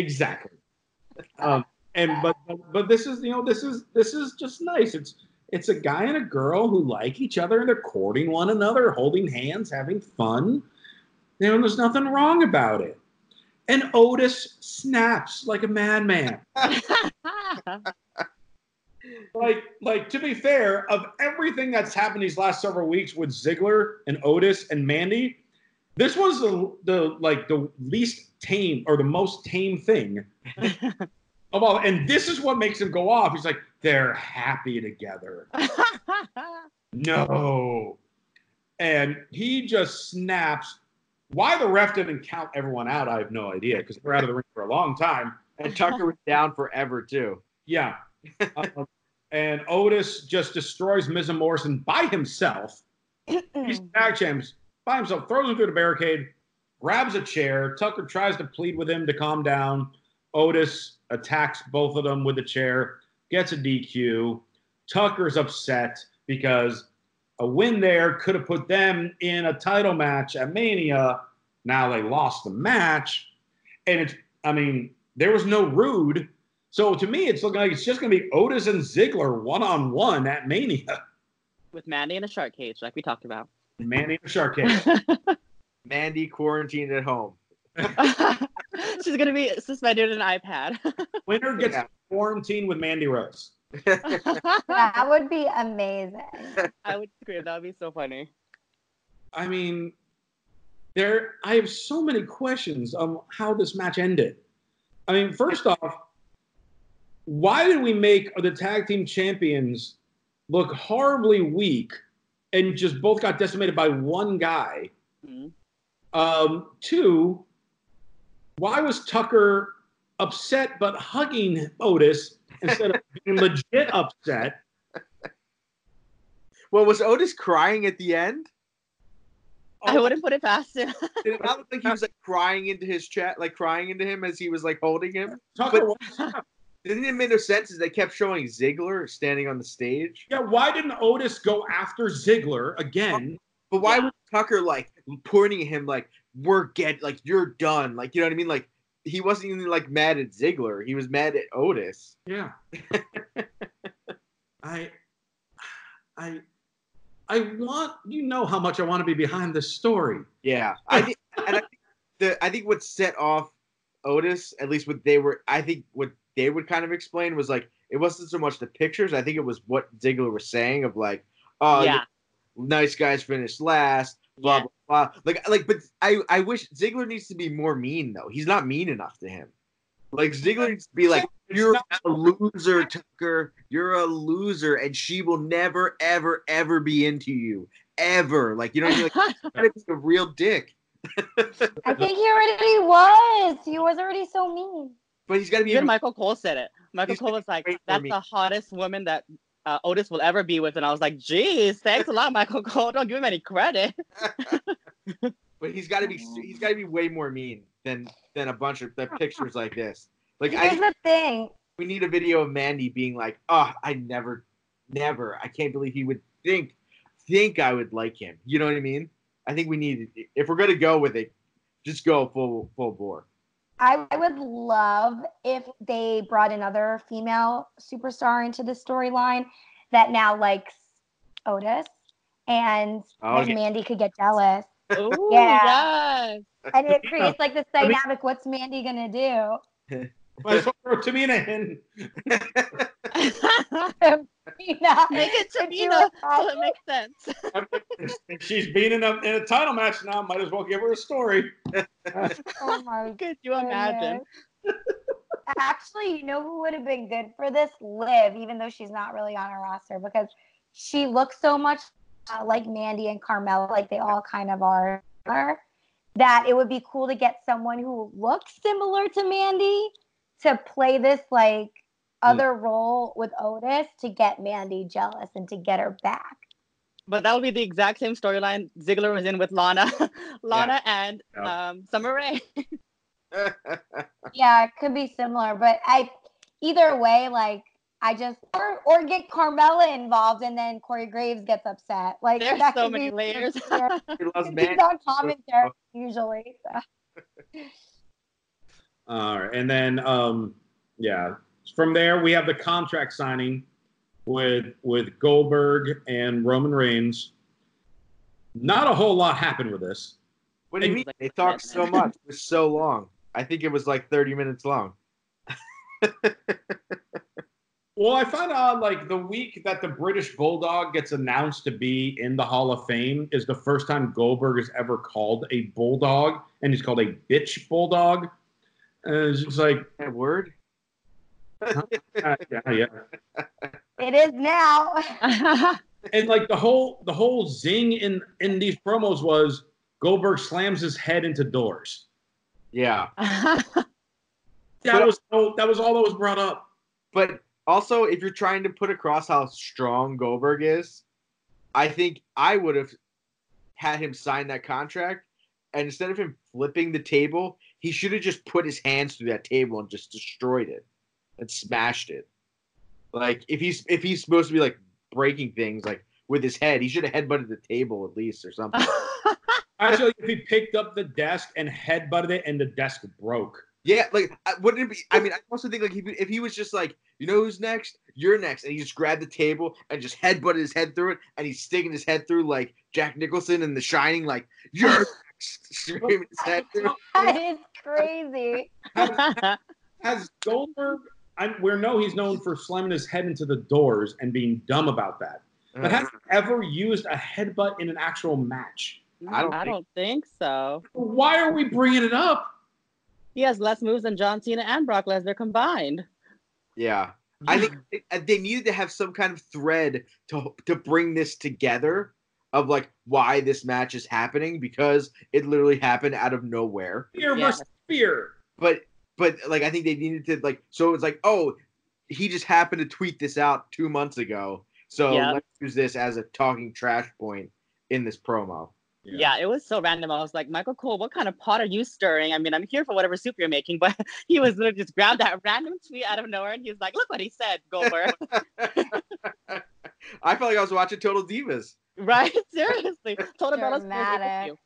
But this is this is just nice. It's a guy and a girl who like each other and they're courting one another, holding hands, having fun. You know, there's nothing wrong about it. And Otis snaps like a madman. Like to be fair, of everything that's happened these last several weeks with Ziggler and Otis and Mandy, this was the least tame or the most tame thing of all. And this is what makes him go off. He's like, they're happy together. No. And he just snaps. Why the ref didn't count everyone out, I have no idea, because they're out of the ring for a long time. And Tucker was down forever, too. Yeah. And Otis just destroys Miz and Morrison by himself. He's tag champs by himself, throws him through the barricade, grabs a chair. Tucker tries to plead with him to calm down. Otis attacks both of them with the chair, gets a DQ. Tucker's upset because a win there could have put them in a title match at Mania. Now they lost the match. And there was no Rude. So to me, it's looking like it's just going to be Otis and Ziggler one-on-one at Mania. With Mandy in a shark cage, like we talked about. Mandy in a shark cage. Mandy quarantined at home. She's going to be suspended in an iPad. Winner gets quarantined with Mandy Rose. That would be amazing. I would scream. That would be so funny. I mean, I have so many questions on how this match ended. I mean, first off, why did we make the tag team champions look horribly weak and just both got decimated by one guy? Mm-hmm. Two, why was Tucker upset but hugging Otis instead of being legit upset? Well, was Otis crying at the end? I wouldn't put it past him. Did it not look like he was like crying into his chat, like crying into him as he was like holding him? Tucker, didn't it make no sense as they kept showing Ziggler standing on the stage? Yeah, why didn't Otis go after Ziggler again? But why was Tucker like pointing at him like you're done? Like, you know what I mean? Like he wasn't even like mad at Ziggler. He was mad at Otis. Yeah. I I want how much I want to be behind this story. Yeah, I think what set off Otis, at least what they would kind of explain was like it wasn't so much the pictures. I think it was what Ziggler was saying of like, oh, Yeah. nice guys finished last, blah Yeah. blah blah. But I wish Ziggler needs to be more mean though. He's not mean enough to him. Like Ziggler needs to be like, you're a loser, Tucker. You're a loser, and she will never, ever, ever be into you, ever. Like you know, you're like, gotta be a real dick. I think he already was. He was already so mean. But he's got to be. Even Michael Cole said it. Michael He's Cole was like, great for "That's me." the hottest woman that Otis will ever be with," and I was like, "Geez, thanks a lot, Michael Cole. Don't give him any credit." But he's got to be way more mean than a bunch of the pictures like this. Like Here's the thing. we need a video of Mandy being like, "Oh, I never, I can't believe he would think I would like him." You know what I mean? I think we need, if we're gonna go with it, just go full bore. I would love if they brought another female superstar into the storyline that now likes Otis, and then Mandy could get jealous. Ooh, Yeah. yes. And it creates like this dynamic. What's Mandy gonna do? Might as well throw Tamina in. Make it Tamina so it makes sense. If she's been in a title match now, might as well give her a story. Oh my Could you imagine? goodness. Actually, you know who would have been good for this? Liv, even though she's not really on our roster, because she looks so much like Mandy and Carmella, like they all kind of are, that it would be cool to get someone who looks similar to Mandy to play this like other role with Otis to get Mandy jealous and to get her back. But that would be the exact same storyline Ziggler was in with Lana, and Summer Rae. Yeah, it could be similar, but either way, like I just or get Carmella involved and then Corey Graves gets upset. Like There's that so could many be layers. He loves He's Mandy. on commentary usually. So. All right, and then from there we have the contract signing with Goldberg and Roman Reigns. Not a whole lot happened with this. What do you mean? They talked so much. It was so long. I think it was like 30 minutes long. Well, I found out like the week that the British Bulldog gets announced to be in the Hall of Fame is the first time Goldberg is ever called a bulldog, and he's called a bitch bulldog. And it's just like That word? yeah. It is now. And like the whole zing in these promos was Goldberg slams his head into doors. Yeah. That was all that was brought up. But also, if you're trying to put across how strong Goldberg is, I think I would have had him sign that contract. And instead of him flipping the table, he should have just put his hands through that table and just destroyed it and smashed it. Like if he's supposed to be like breaking things like with his head, he should have headbutted the table at least or something. Actually, if he picked up the desk and headbutted it and the desk broke. Yeah, like wouldn't it be? I mean, I also think like if he was just like, you know who's next? You're next, and he just grabbed the table and just headbutted his head through it, and he's sticking his head through like Jack Nicholson in The Shining, like you're next, screaming his head through. That is crazy. Has Goldberg? We know he's known for slamming his head into the doors and being dumb about that. But has he ever used a headbutt in an actual match? I don't think so. Why are we bringing it up? He has less moves than John Cena and Brock Lesnar combined. Yeah, I think they needed to have some kind of thread to bring this together of like why this match is happening because it literally happened out of nowhere. Fear versus fear. But like I think they needed to like so it's like oh he just happened to tweet this out 2 months ago so let's use this as a talking trash point in this promo. Yeah, it was so random. I was like, Michael Cole, what kind of pot are you stirring? I mean, I'm here for whatever soup you're making, but he was literally just grabbed that random tweet out of nowhere and he was like, look what he said, Goldberg. I felt like I was watching Total Divas. Right? Seriously. Total Dramatic.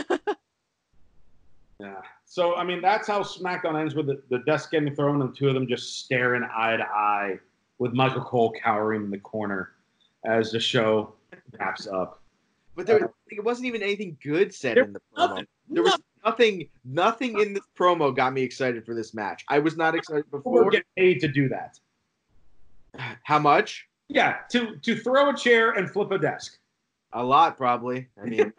Yeah. So, I mean, that's how SmackDown ends with the desk getting thrown and two of them just staring eye to eye with Michael Cole cowering in the corner as the show wraps up. But it wasn't even anything good said There in the was promo. nothing. There was nothing in this promo got me excited for this match. I was not excited We're before. getting paid to do that. How much? Yeah, to throw a chair and flip a desk. A lot, probably. I mean,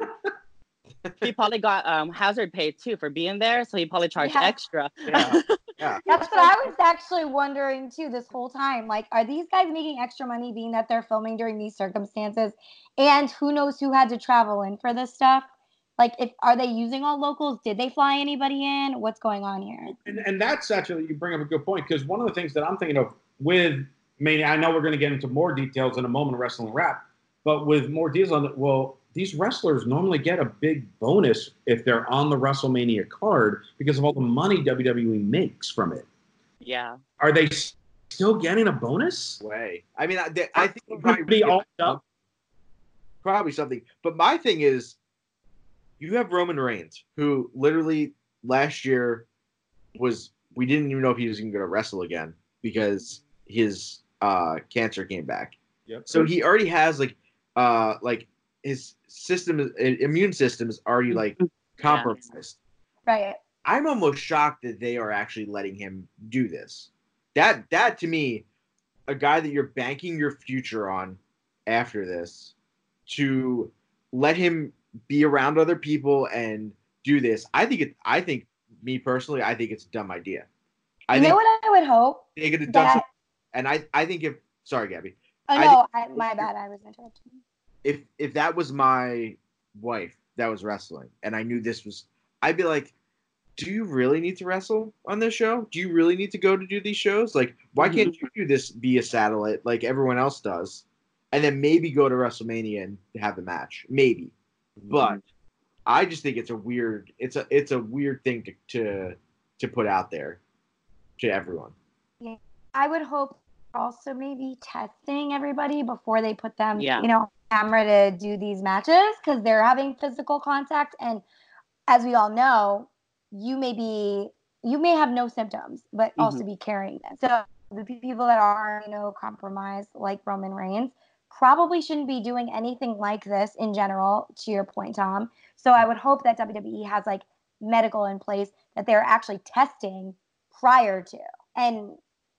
He probably got hazard pay too for being there, so he probably charged Yeah. extra. yeah. That's what I was actually wondering too this whole time. Like, are these guys making extra money being that they're filming during these circumstances? And who knows who had to travel in for this stuff? Like, are they using all locals? Did they fly anybody in? What's going on here? And that's actually, you bring up a good point, because one of the things that I'm thinking of with Mania, I know we're going to get into more details in a moment of Wrestling Wrap, but with more details on it, well, these wrestlers normally get a big bonus if they're on the WrestleMania card because of all the money WWE makes from it. Yeah. Are they still getting a bonus? Way. I mean, I think Would probably, be all up. probably something. But my thing is, you have Roman Reigns, who literally last year we didn't even know if he was going to wrestle again because his cancer came back. Yep. So he already has like his immune system is already like compromised. Right. I'm almost shocked that they are actually letting him do this. That to me, a guy that you're banking your future on after this, to let him be around other people and do this, I think me personally, I think it's a dumb idea. You know what I would hope? They could have done That- something, and I think if sorry, Gabby, Oh I no, my bad. I was interrupting. if that was my wife that was wrestling and I knew this was, I'd be like, do you really need to wrestle on this show? Do you really need to go to do these shows? Like, why can't you do this via satellite like everyone else does? And then maybe go to WrestleMania and have the match. Maybe. But I just think it's a weird thing to put out there to everyone. I would hope also maybe testing everybody before they put them, Yeah. on camera to do these matches, because they're having physical contact. And as we all know, you may have no symptoms, but also be carrying them. So the people that are, compromised, like Roman Reigns, probably shouldn't be doing anything like this in general, to your point, Tom. So I would hope that WWE has like medical in place that they're actually testing prior to. And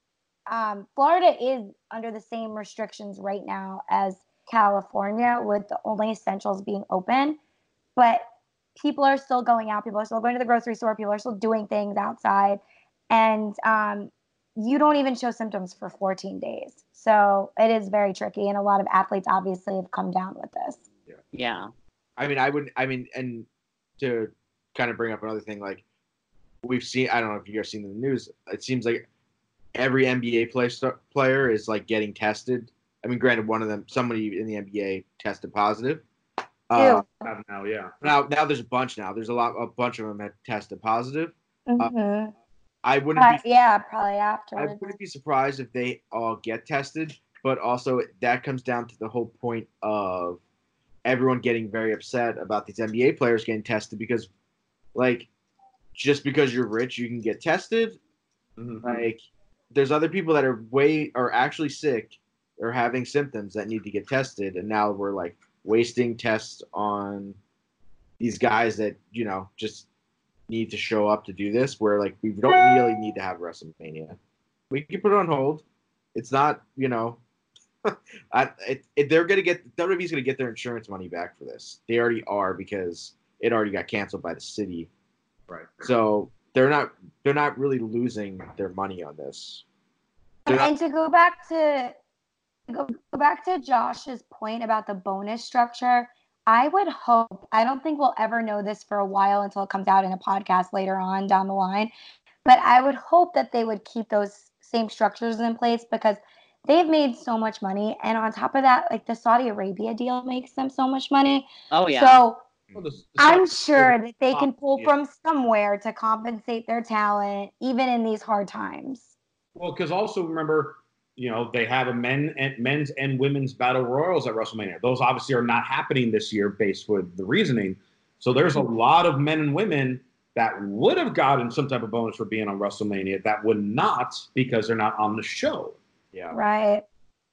Florida is under the same restrictions right now as California, with the only essentials being open. But people are still going out. People are still going to the grocery store. People are still doing things outside. And you don't even show symptoms for 14 days. So it is very tricky. And a lot of athletes obviously have come down with this. Yeah. And to kind of bring up another thing, like we've seen, I don't know if you guys seen in the news, it seems like every NBA player is like getting tested. I mean, granted, one of them, somebody in the NBA tested positive. Now, yeah. Now there's a bunch now. There's a bunch of them that tested positive. Mm-hmm. I wouldn't be probably afterwards. I wouldn't be surprised if they all get tested, but also that comes down to the whole point of everyone getting very upset about these NBA players getting tested because, like, just because you're rich, you can get tested. Mm-hmm. Like, there's other people that are actually sick or having symptoms that need to get tested, and now we're like wasting tests on these guys that just need to show up to do this, where like we don't really need to have WrestleMania. We can put it on hold. It's not, they're gonna get, WWE's gonna get their insurance money back for this. They already are, because it already got canceled by the city. Right. So they're not really losing their money on this. And to go back to Josh's point about the bonus structure, I would hope, I don't think we'll ever know this for a while until it comes out in a podcast later on down the line, but I would hope that they would keep those same structures in place, because they've made so much money. And on top of that, like the Saudi Arabia deal makes them so much money. Oh, yeah. So Well, I'm sure that they can pull from somewhere to compensate their talent, even in these hard times. Well, because also remember, they have a men's and women's battle royals at WrestleMania. Those obviously are not happening this year based with the reasoning. So there's a lot of men and women that would have gotten some type of bonus for being on WrestleMania that would not, because they're not on the show. Yeah. Right.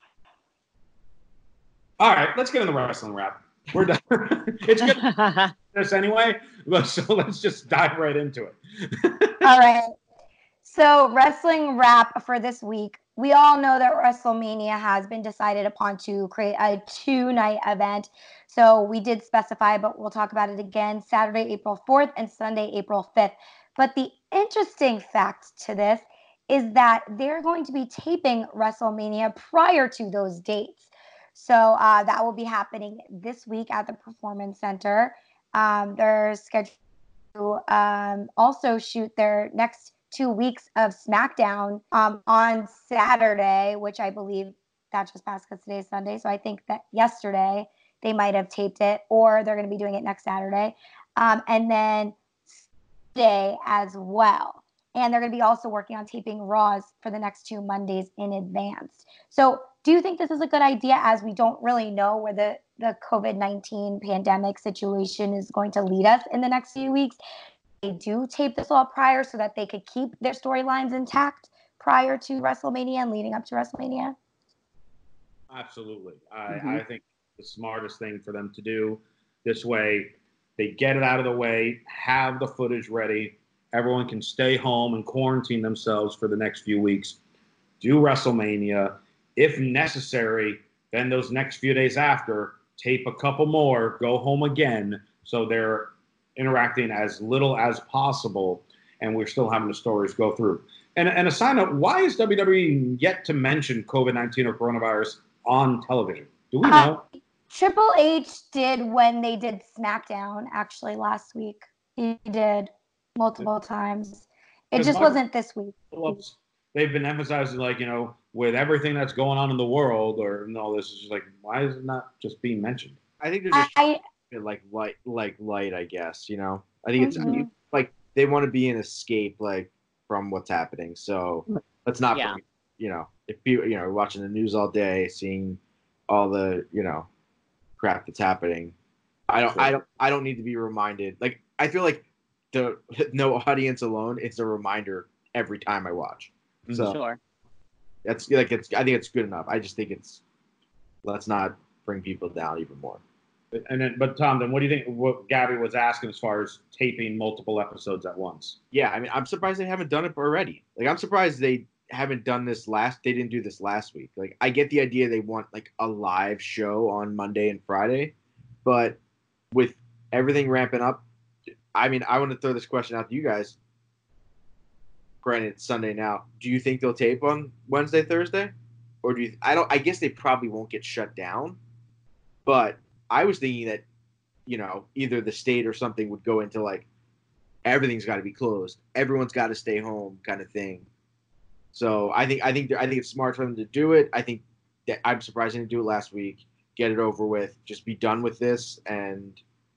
All right, let's get in the wrestling wrap. We're done. It's good for this anyway, so let's just dive right into it. All right. So, wrestling wrap for this week. We all know that WrestleMania has been decided upon to create a 2-night event. So, we did specify, but we'll talk about it again Saturday, April 4th and Sunday, April 5th. But the interesting fact to this is that they're going to be taping WrestleMania prior to those dates. So, that will be happening this week at the Performance Center. They're scheduled to also shoot their next 2 weeks of SmackDown on Saturday, which I believe that just passed because today's Sunday. So I think that yesterday they might have taped it, or they're going to be doing it next Saturday. And then Sunday as well. And they're going to be also working on taping Raws for the next 2 Mondays in advance. So do you think this is a good idea, as we don't really know where the COVID-19 pandemic situation is going to lead us in the next few weeks? They do tape this all prior so that they could keep their storylines intact prior to WrestleMania and leading up to WrestleMania? Absolutely. I think the smartest thing for them to do this way, they get it out of the way, have the footage ready. Everyone can stay home and quarantine themselves for the next few weeks. Do WrestleMania. If necessary, then those next few days after, tape a couple more, go home again. So they're interacting as little as possible, and we're still having the stories go through. And a side note, why is WWE yet to mention COVID-19 or coronavirus on television? Do we know? Triple H did when they did SmackDown, actually, last week. He did multiple times. It just wasn't this week. They've been emphasizing, like, with everything that's going on in the world, or all this is just like, why is it not just being mentioned? I think they're just like light, I guess. I think it's like they want to be an escape, like, from what's happening. So let's not bring, if people, watching the news all day, seeing all the, crap that's happening. I don't need to be reminded. Like, I feel like the no audience alone, it's a reminder every time I watch. So Sure. That's like, I think it's good enough. I just think let's not bring people down even more. But Tom, then what do you think? What Gabby was asking as far as taping multiple episodes at once? Yeah, I mean, I'm surprised they haven't done it already. Like, I'm surprised they haven't done this they didn't do this last week. Like, I get the idea they want like a live show on Monday and Friday, but with everything ramping up, I mean, I want to throw this question out to you guys. Granted, it's Sunday now. Do you think they'll tape on Wednesday, Thursday, or do you? I guess they probably won't get shut down, but I was thinking that, either the state or something would go into like, everything's got to be closed, everyone's got to stay home, kind of thing. So I think it's smart for them to do it. I think that I'm surprised they didn't do it last week. Get it over with. Just be done with this, and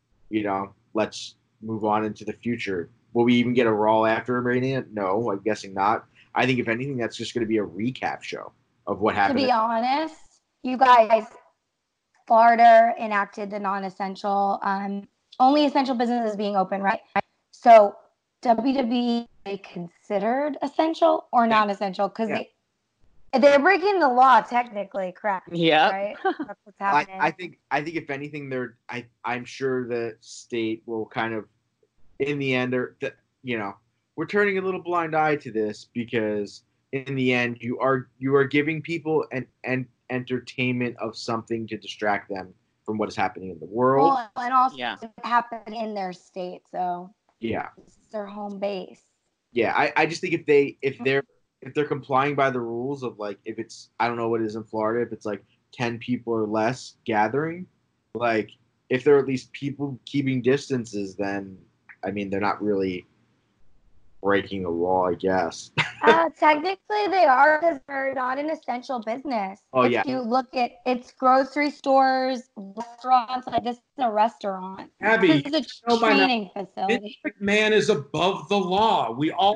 let's move on into the future. Will we even get a Raw after Mania? No, I'm guessing not. I think if anything, that's just going to be a recap show of what happened. To be honest, you guys, Florida enacted the non-essential, only essential businesses being open, right? So WWE, they considered essential or non-essential, because they're breaking the law technically, correct? Yeah. Right. That's what's happening. I think if anything, I'm sure the state will kind of, in the end, we're turning a little blind eye to this, because in the end, you are giving people an entertainment of something to distract them from what is happening in the world. Well, and also happen in their state, so this is their home base. Yeah, I just think if they're complying by the rules of, like, if it's, I don't know what it is in Florida, if it's like 10 people or less gathering, like, if there are at least people keeping distances, then I mean, they're not really breaking the law, I guess. Technically, they are, because they're not an essential business. Oh, if you look at it's grocery stores, restaurants. Like, this is a restaurant. Abby, this is a training facility. Vince McMahon is above the law. We all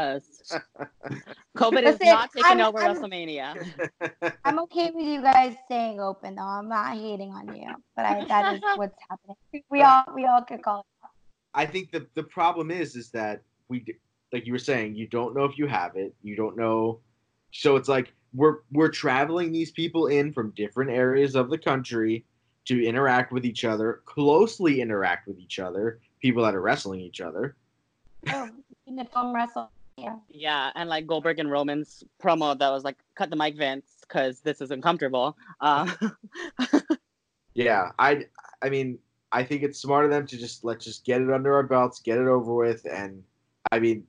COVID is not taking over WrestleMania. I'm okay with you guys staying open, though. I'm not hating on you, but that is what's happening. We all could call it. I think the problem is that we, like you were saying, you don't know if you have it. You don't know. So it's like, we're traveling these people in from different areas of the country to interact with each other, closely interact with each other, people that are wrestling each other. Oh, in the film wrestle. Yeah. Yeah, and like Goldberg and Roman's promo that was like, cut the mic, Vince, because this is uncomfortable. Yeah, I mean, I think it's smart of them to let's just get it under our belts, get it over with, and I mean,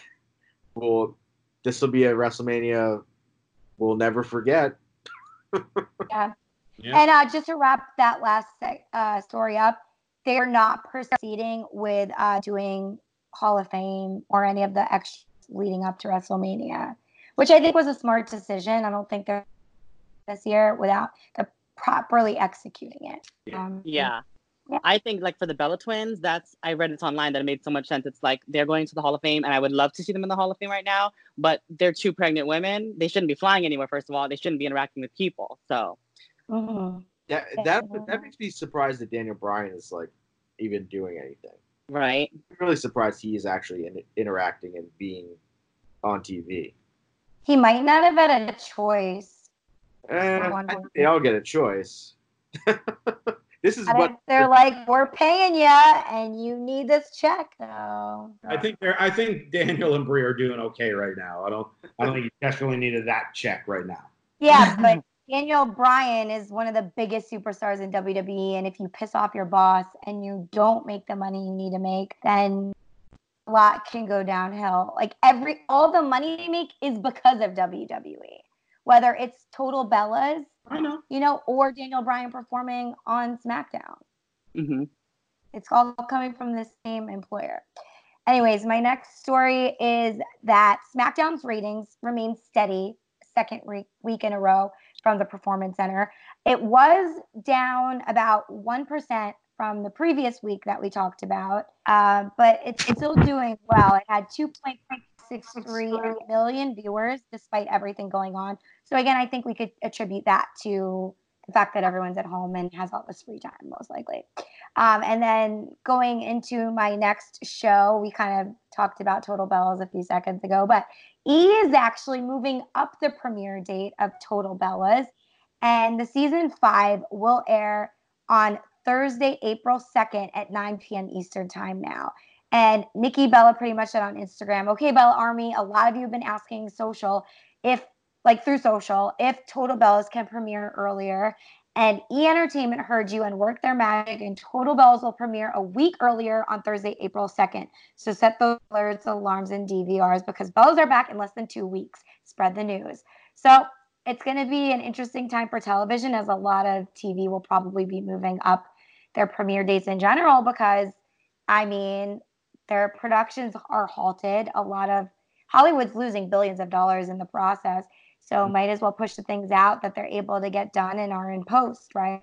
this will be a WrestleMania we'll never forget. Yeah. Yeah. And just to wrap that last story up, they're not proceeding with doing Hall of Fame or any of the extras leading up to WrestleMania, which I think was a smart decision. I don't think they're this year without properly executing it. Yeah. I think like for the Bella Twins, I read it online that it made so much sense. It's like they're going to the Hall of Fame, and I would love to see them in the Hall of Fame right now. But they're two pregnant women. They shouldn't be flying anywhere. First of all, they shouldn't be interacting with people. So that makes me surprised that Daniel Bryan is like even doing anything. right. I'm really surprised he is actually interacting and being on TV. He might not have had a choice. I think they all get a choice. This is what they're like, we're paying you, and you need this check. So I think Daniel and Brie are doing okay right now. I don't think he desperately needed that check right now. yeah, but Daniel Bryan is one of the biggest superstars in WWE, and if you piss off your boss and you don't make the money you need to make, then a lot can go downhill. Like all the money they make is because of WWE, whether it's Total Bellas, I know. or Daniel Bryan performing on SmackDown. Mm-hmm. It's all coming from the same employer. Anyways, my next story is that SmackDown's ratings remain steady second week in a row from the Performance Center. It was down about 1% from the previous week that we talked about, but it's still doing well. It had 2.63 million viewers despite everything going on. So again, I think we could attribute that to the fact that everyone's at home and has all this free time, most likely. And then going into my next show, we kind of talked about Total Bellas a few seconds ago, but E! is actually moving up the premiere date of Total Bellas, and the season 5 will air on Thursday, April 2nd at 9 p.m. Eastern time now. And Nikki Bella pretty much said on Instagram, okay, Bella Army, a lot of you have been asking through social, if Total Bellas can premiere earlier. And E! Entertainment heard you and worked their magic, and Total Bellas will premiere a week earlier on Thursday, April 2nd. So set those alerts, alarms, and DVRs because Bellas are back in less than 2 weeks. Spread the news. So it's going to be an interesting time for television, as a lot of TV will probably be moving up their premiere dates in general because, their productions are halted. A lot of Hollywood's losing billions of dollars in the process. So might as well push the things out that they're able to get done and are in post, right?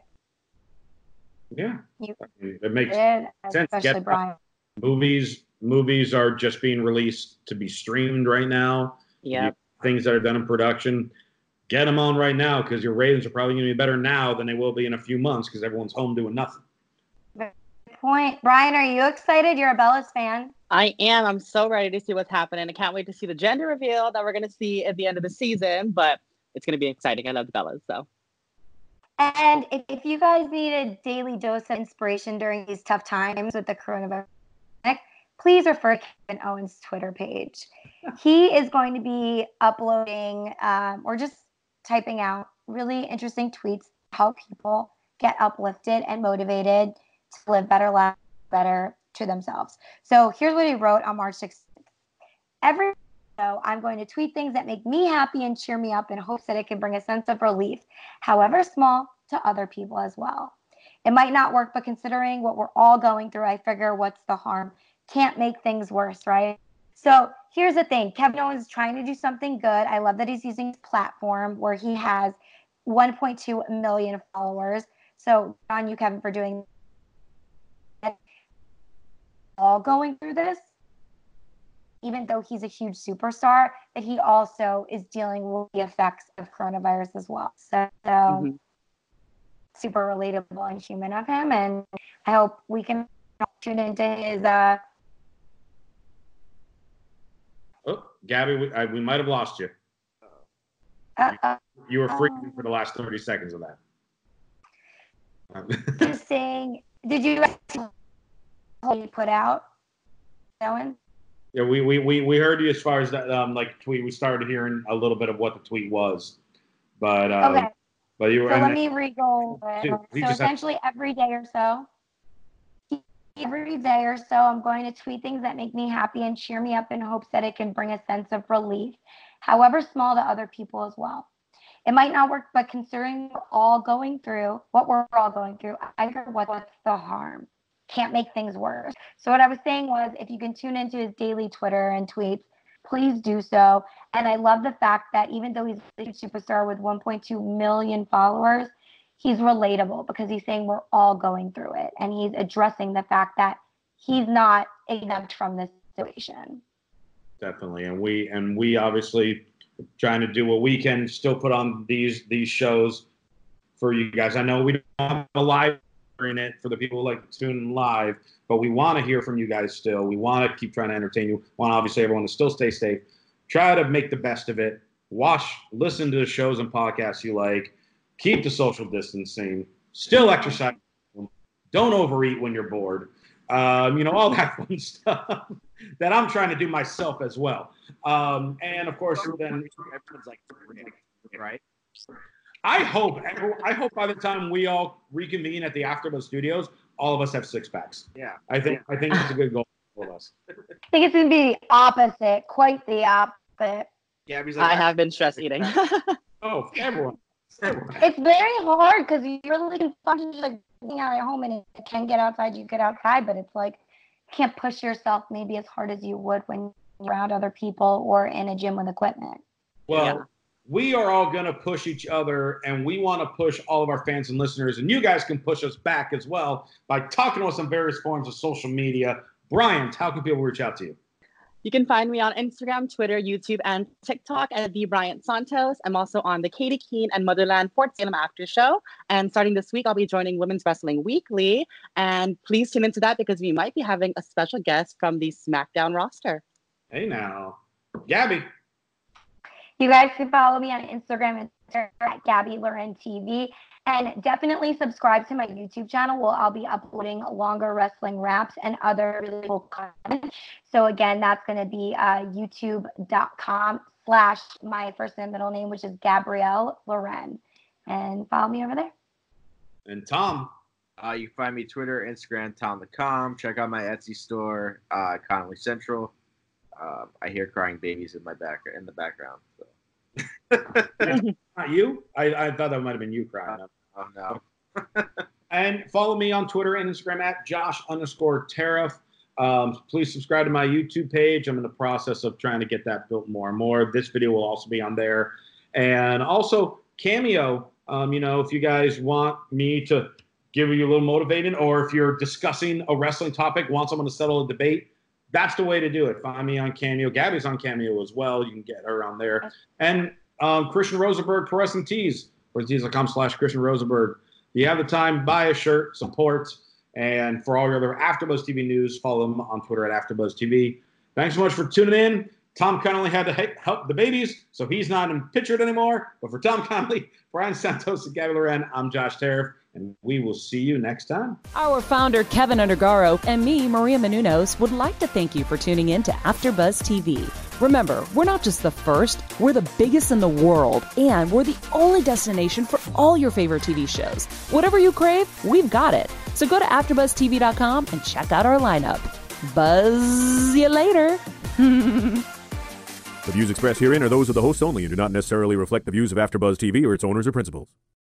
Yeah, it makes sense. Especially Brian. Movies are just being released to be streamed right now. Yeah. Things that are done in production, get them on right now because your ratings are probably going to be better now than they will be in a few months because everyone's home doing nothing. Good point. Brian, are you excited? You're a Bellas fan. I am. I'm so ready to see what's happening. I can't wait to see the gender reveal that we're going to see at the end of the season, but it's going to be exciting. I love the Bellas, so. And if you guys need a daily dose of inspiration during these tough times with the coronavirus, please refer to Kevin Owens' Twitter page. He is going to be uploading or just typing out really interesting tweets to help people get uplifted and motivated to live better lives, better to themselves. So here's what he wrote on March 16th. Every day, I'm going to tweet things that make me happy and cheer me up in hopes that it can bring a sense of relief, however small, to other people as well. It might not work, but considering what we're all going through, I figure what's the harm? Can't make things worse, right? So here's the thing. Kevin Owens is trying to do something good. I love that he's using his platform where he has 1.2 million followers. So on you, Kevin, for doing that. All going through this, even though he's a huge superstar, that he also is dealing with the effects of coronavirus as well. So super relatable and human of him. And I hope we can tune into his Oh, Gabby, we might have lost you. You were freaking for the last 30 seconds of that. Just saying, did you put out, Owen? Yeah, we heard you as far as that tweet. We started hearing a little bit of what the tweet was, but Okay. But you were. So let me re-go over it. Dude, So essentially, every day or so, I'm going to tweet things that make me happy and cheer me up in hopes that it can bring a sense of relief, however small, to other people as well. It might not work, but considering what we're all going through, I figure what's the harm? Can't make things worse. So what I was saying was, if you can tune into his daily Twitter and tweets, please do so. And I love the fact that even though he's a superstar with 1.2 million followers, he's relatable because he's saying we're all going through it. And he's addressing the fact that he's not exempt from this situation. Definitely. And we obviously trying to do what we can, still put on these shows for you guys. I know we don't have a live in it for the people who like to tune in live, but we want to hear from you guys still. We want to keep trying to entertain you. Want obviously everyone to still stay safe. Try to make the best of it. Listen to the shows and podcasts you like. Keep the social distancing. Still exercise. Don't overeat when you're bored. All that fun stuff that I'm trying to do myself as well. And of course, then everyone's like, right? I hope by the time we all reconvene at the AfterBuzz Studios, all of us have six packs. Yeah. I think that's a good goal for us. I think it's going to be the opposite, quite the opposite. Gabby's like, I have been stress eating. Oh, everyone. It's very hard because you're really functioning just like being out at home, and if you can get outside, you get outside, but it's like you can't push yourself maybe as hard as you would when you're around other people or in a gym with equipment. Well, Yeah. We are all going to push each other, and we want to push all of our fans and listeners, and you guys can push us back as well by talking to us on various forms of social media. Bryant, how can people reach out to you? You can find me on Instagram, Twitter, YouTube, and TikTok at The Bryant Santos. I'm also on the Katie Keene and Motherland Fort Salem After Show. And starting this week, I'll be joining Women's Wrestling Weekly. And please tune into that because we might be having a special guest from the SmackDown roster. Hey now. Gabby. You guys can follow me on Instagram and Twitter at Gabby Loren TV. And definitely subscribe to my YouTube channel where I'll be uploading longer wrestling raps and other really cool content. So again, that's going to be youtube.com/my first and middle name, which is Gabrielle Loren. And follow me over there. And Tom. you can find me Twitter, Instagram, Tom.com. Check out my Etsy store, Connolly Central. I hear crying babies in the background. So. Not you? I thought that might have been you crying. Oh, no. And follow me on Twitter and Instagram at Josh_Tariff. Please subscribe to my YouTube page. I'm in the process of trying to get that built more and more. This video will also be on there. And also Cameo, if you guys want me to give you a little motivating, or if you're discussing a wrestling topic, want someone to settle a debate, that's the way to do it. Find me on Cameo. Gabby's on Cameo as well. You can get her on there. And Christian Rosenberg for Wrestling Tees, WrestlingTees.com/Christian Rosenberg. If you have the time, buy a shirt, support. And for all your other AfterBuzz TV news, follow them on Twitter at AfterBuzz TV. Thanks so much for tuning in. Tom Connolly had to help the babies, so he's not in pictured anymore. But for Tom Connolly, Brian Santos, and Gabby Loren, I'm Josh Tariff, and we will see you next time. Our founder, Kevin Undergaro, and me, Maria Menounos, would like to thank you for tuning in to AfterBuzz TV. Remember, we're not just the first, we're the biggest in the world, and we're the only destination for all your favorite TV shows. Whatever you crave, we've got it. So go to AfterBuzzTV.com and check out our lineup. Buzz you later. The views expressed herein are those of the hosts only and do not necessarily reflect the views of AfterBuzz TV or its owners or principals.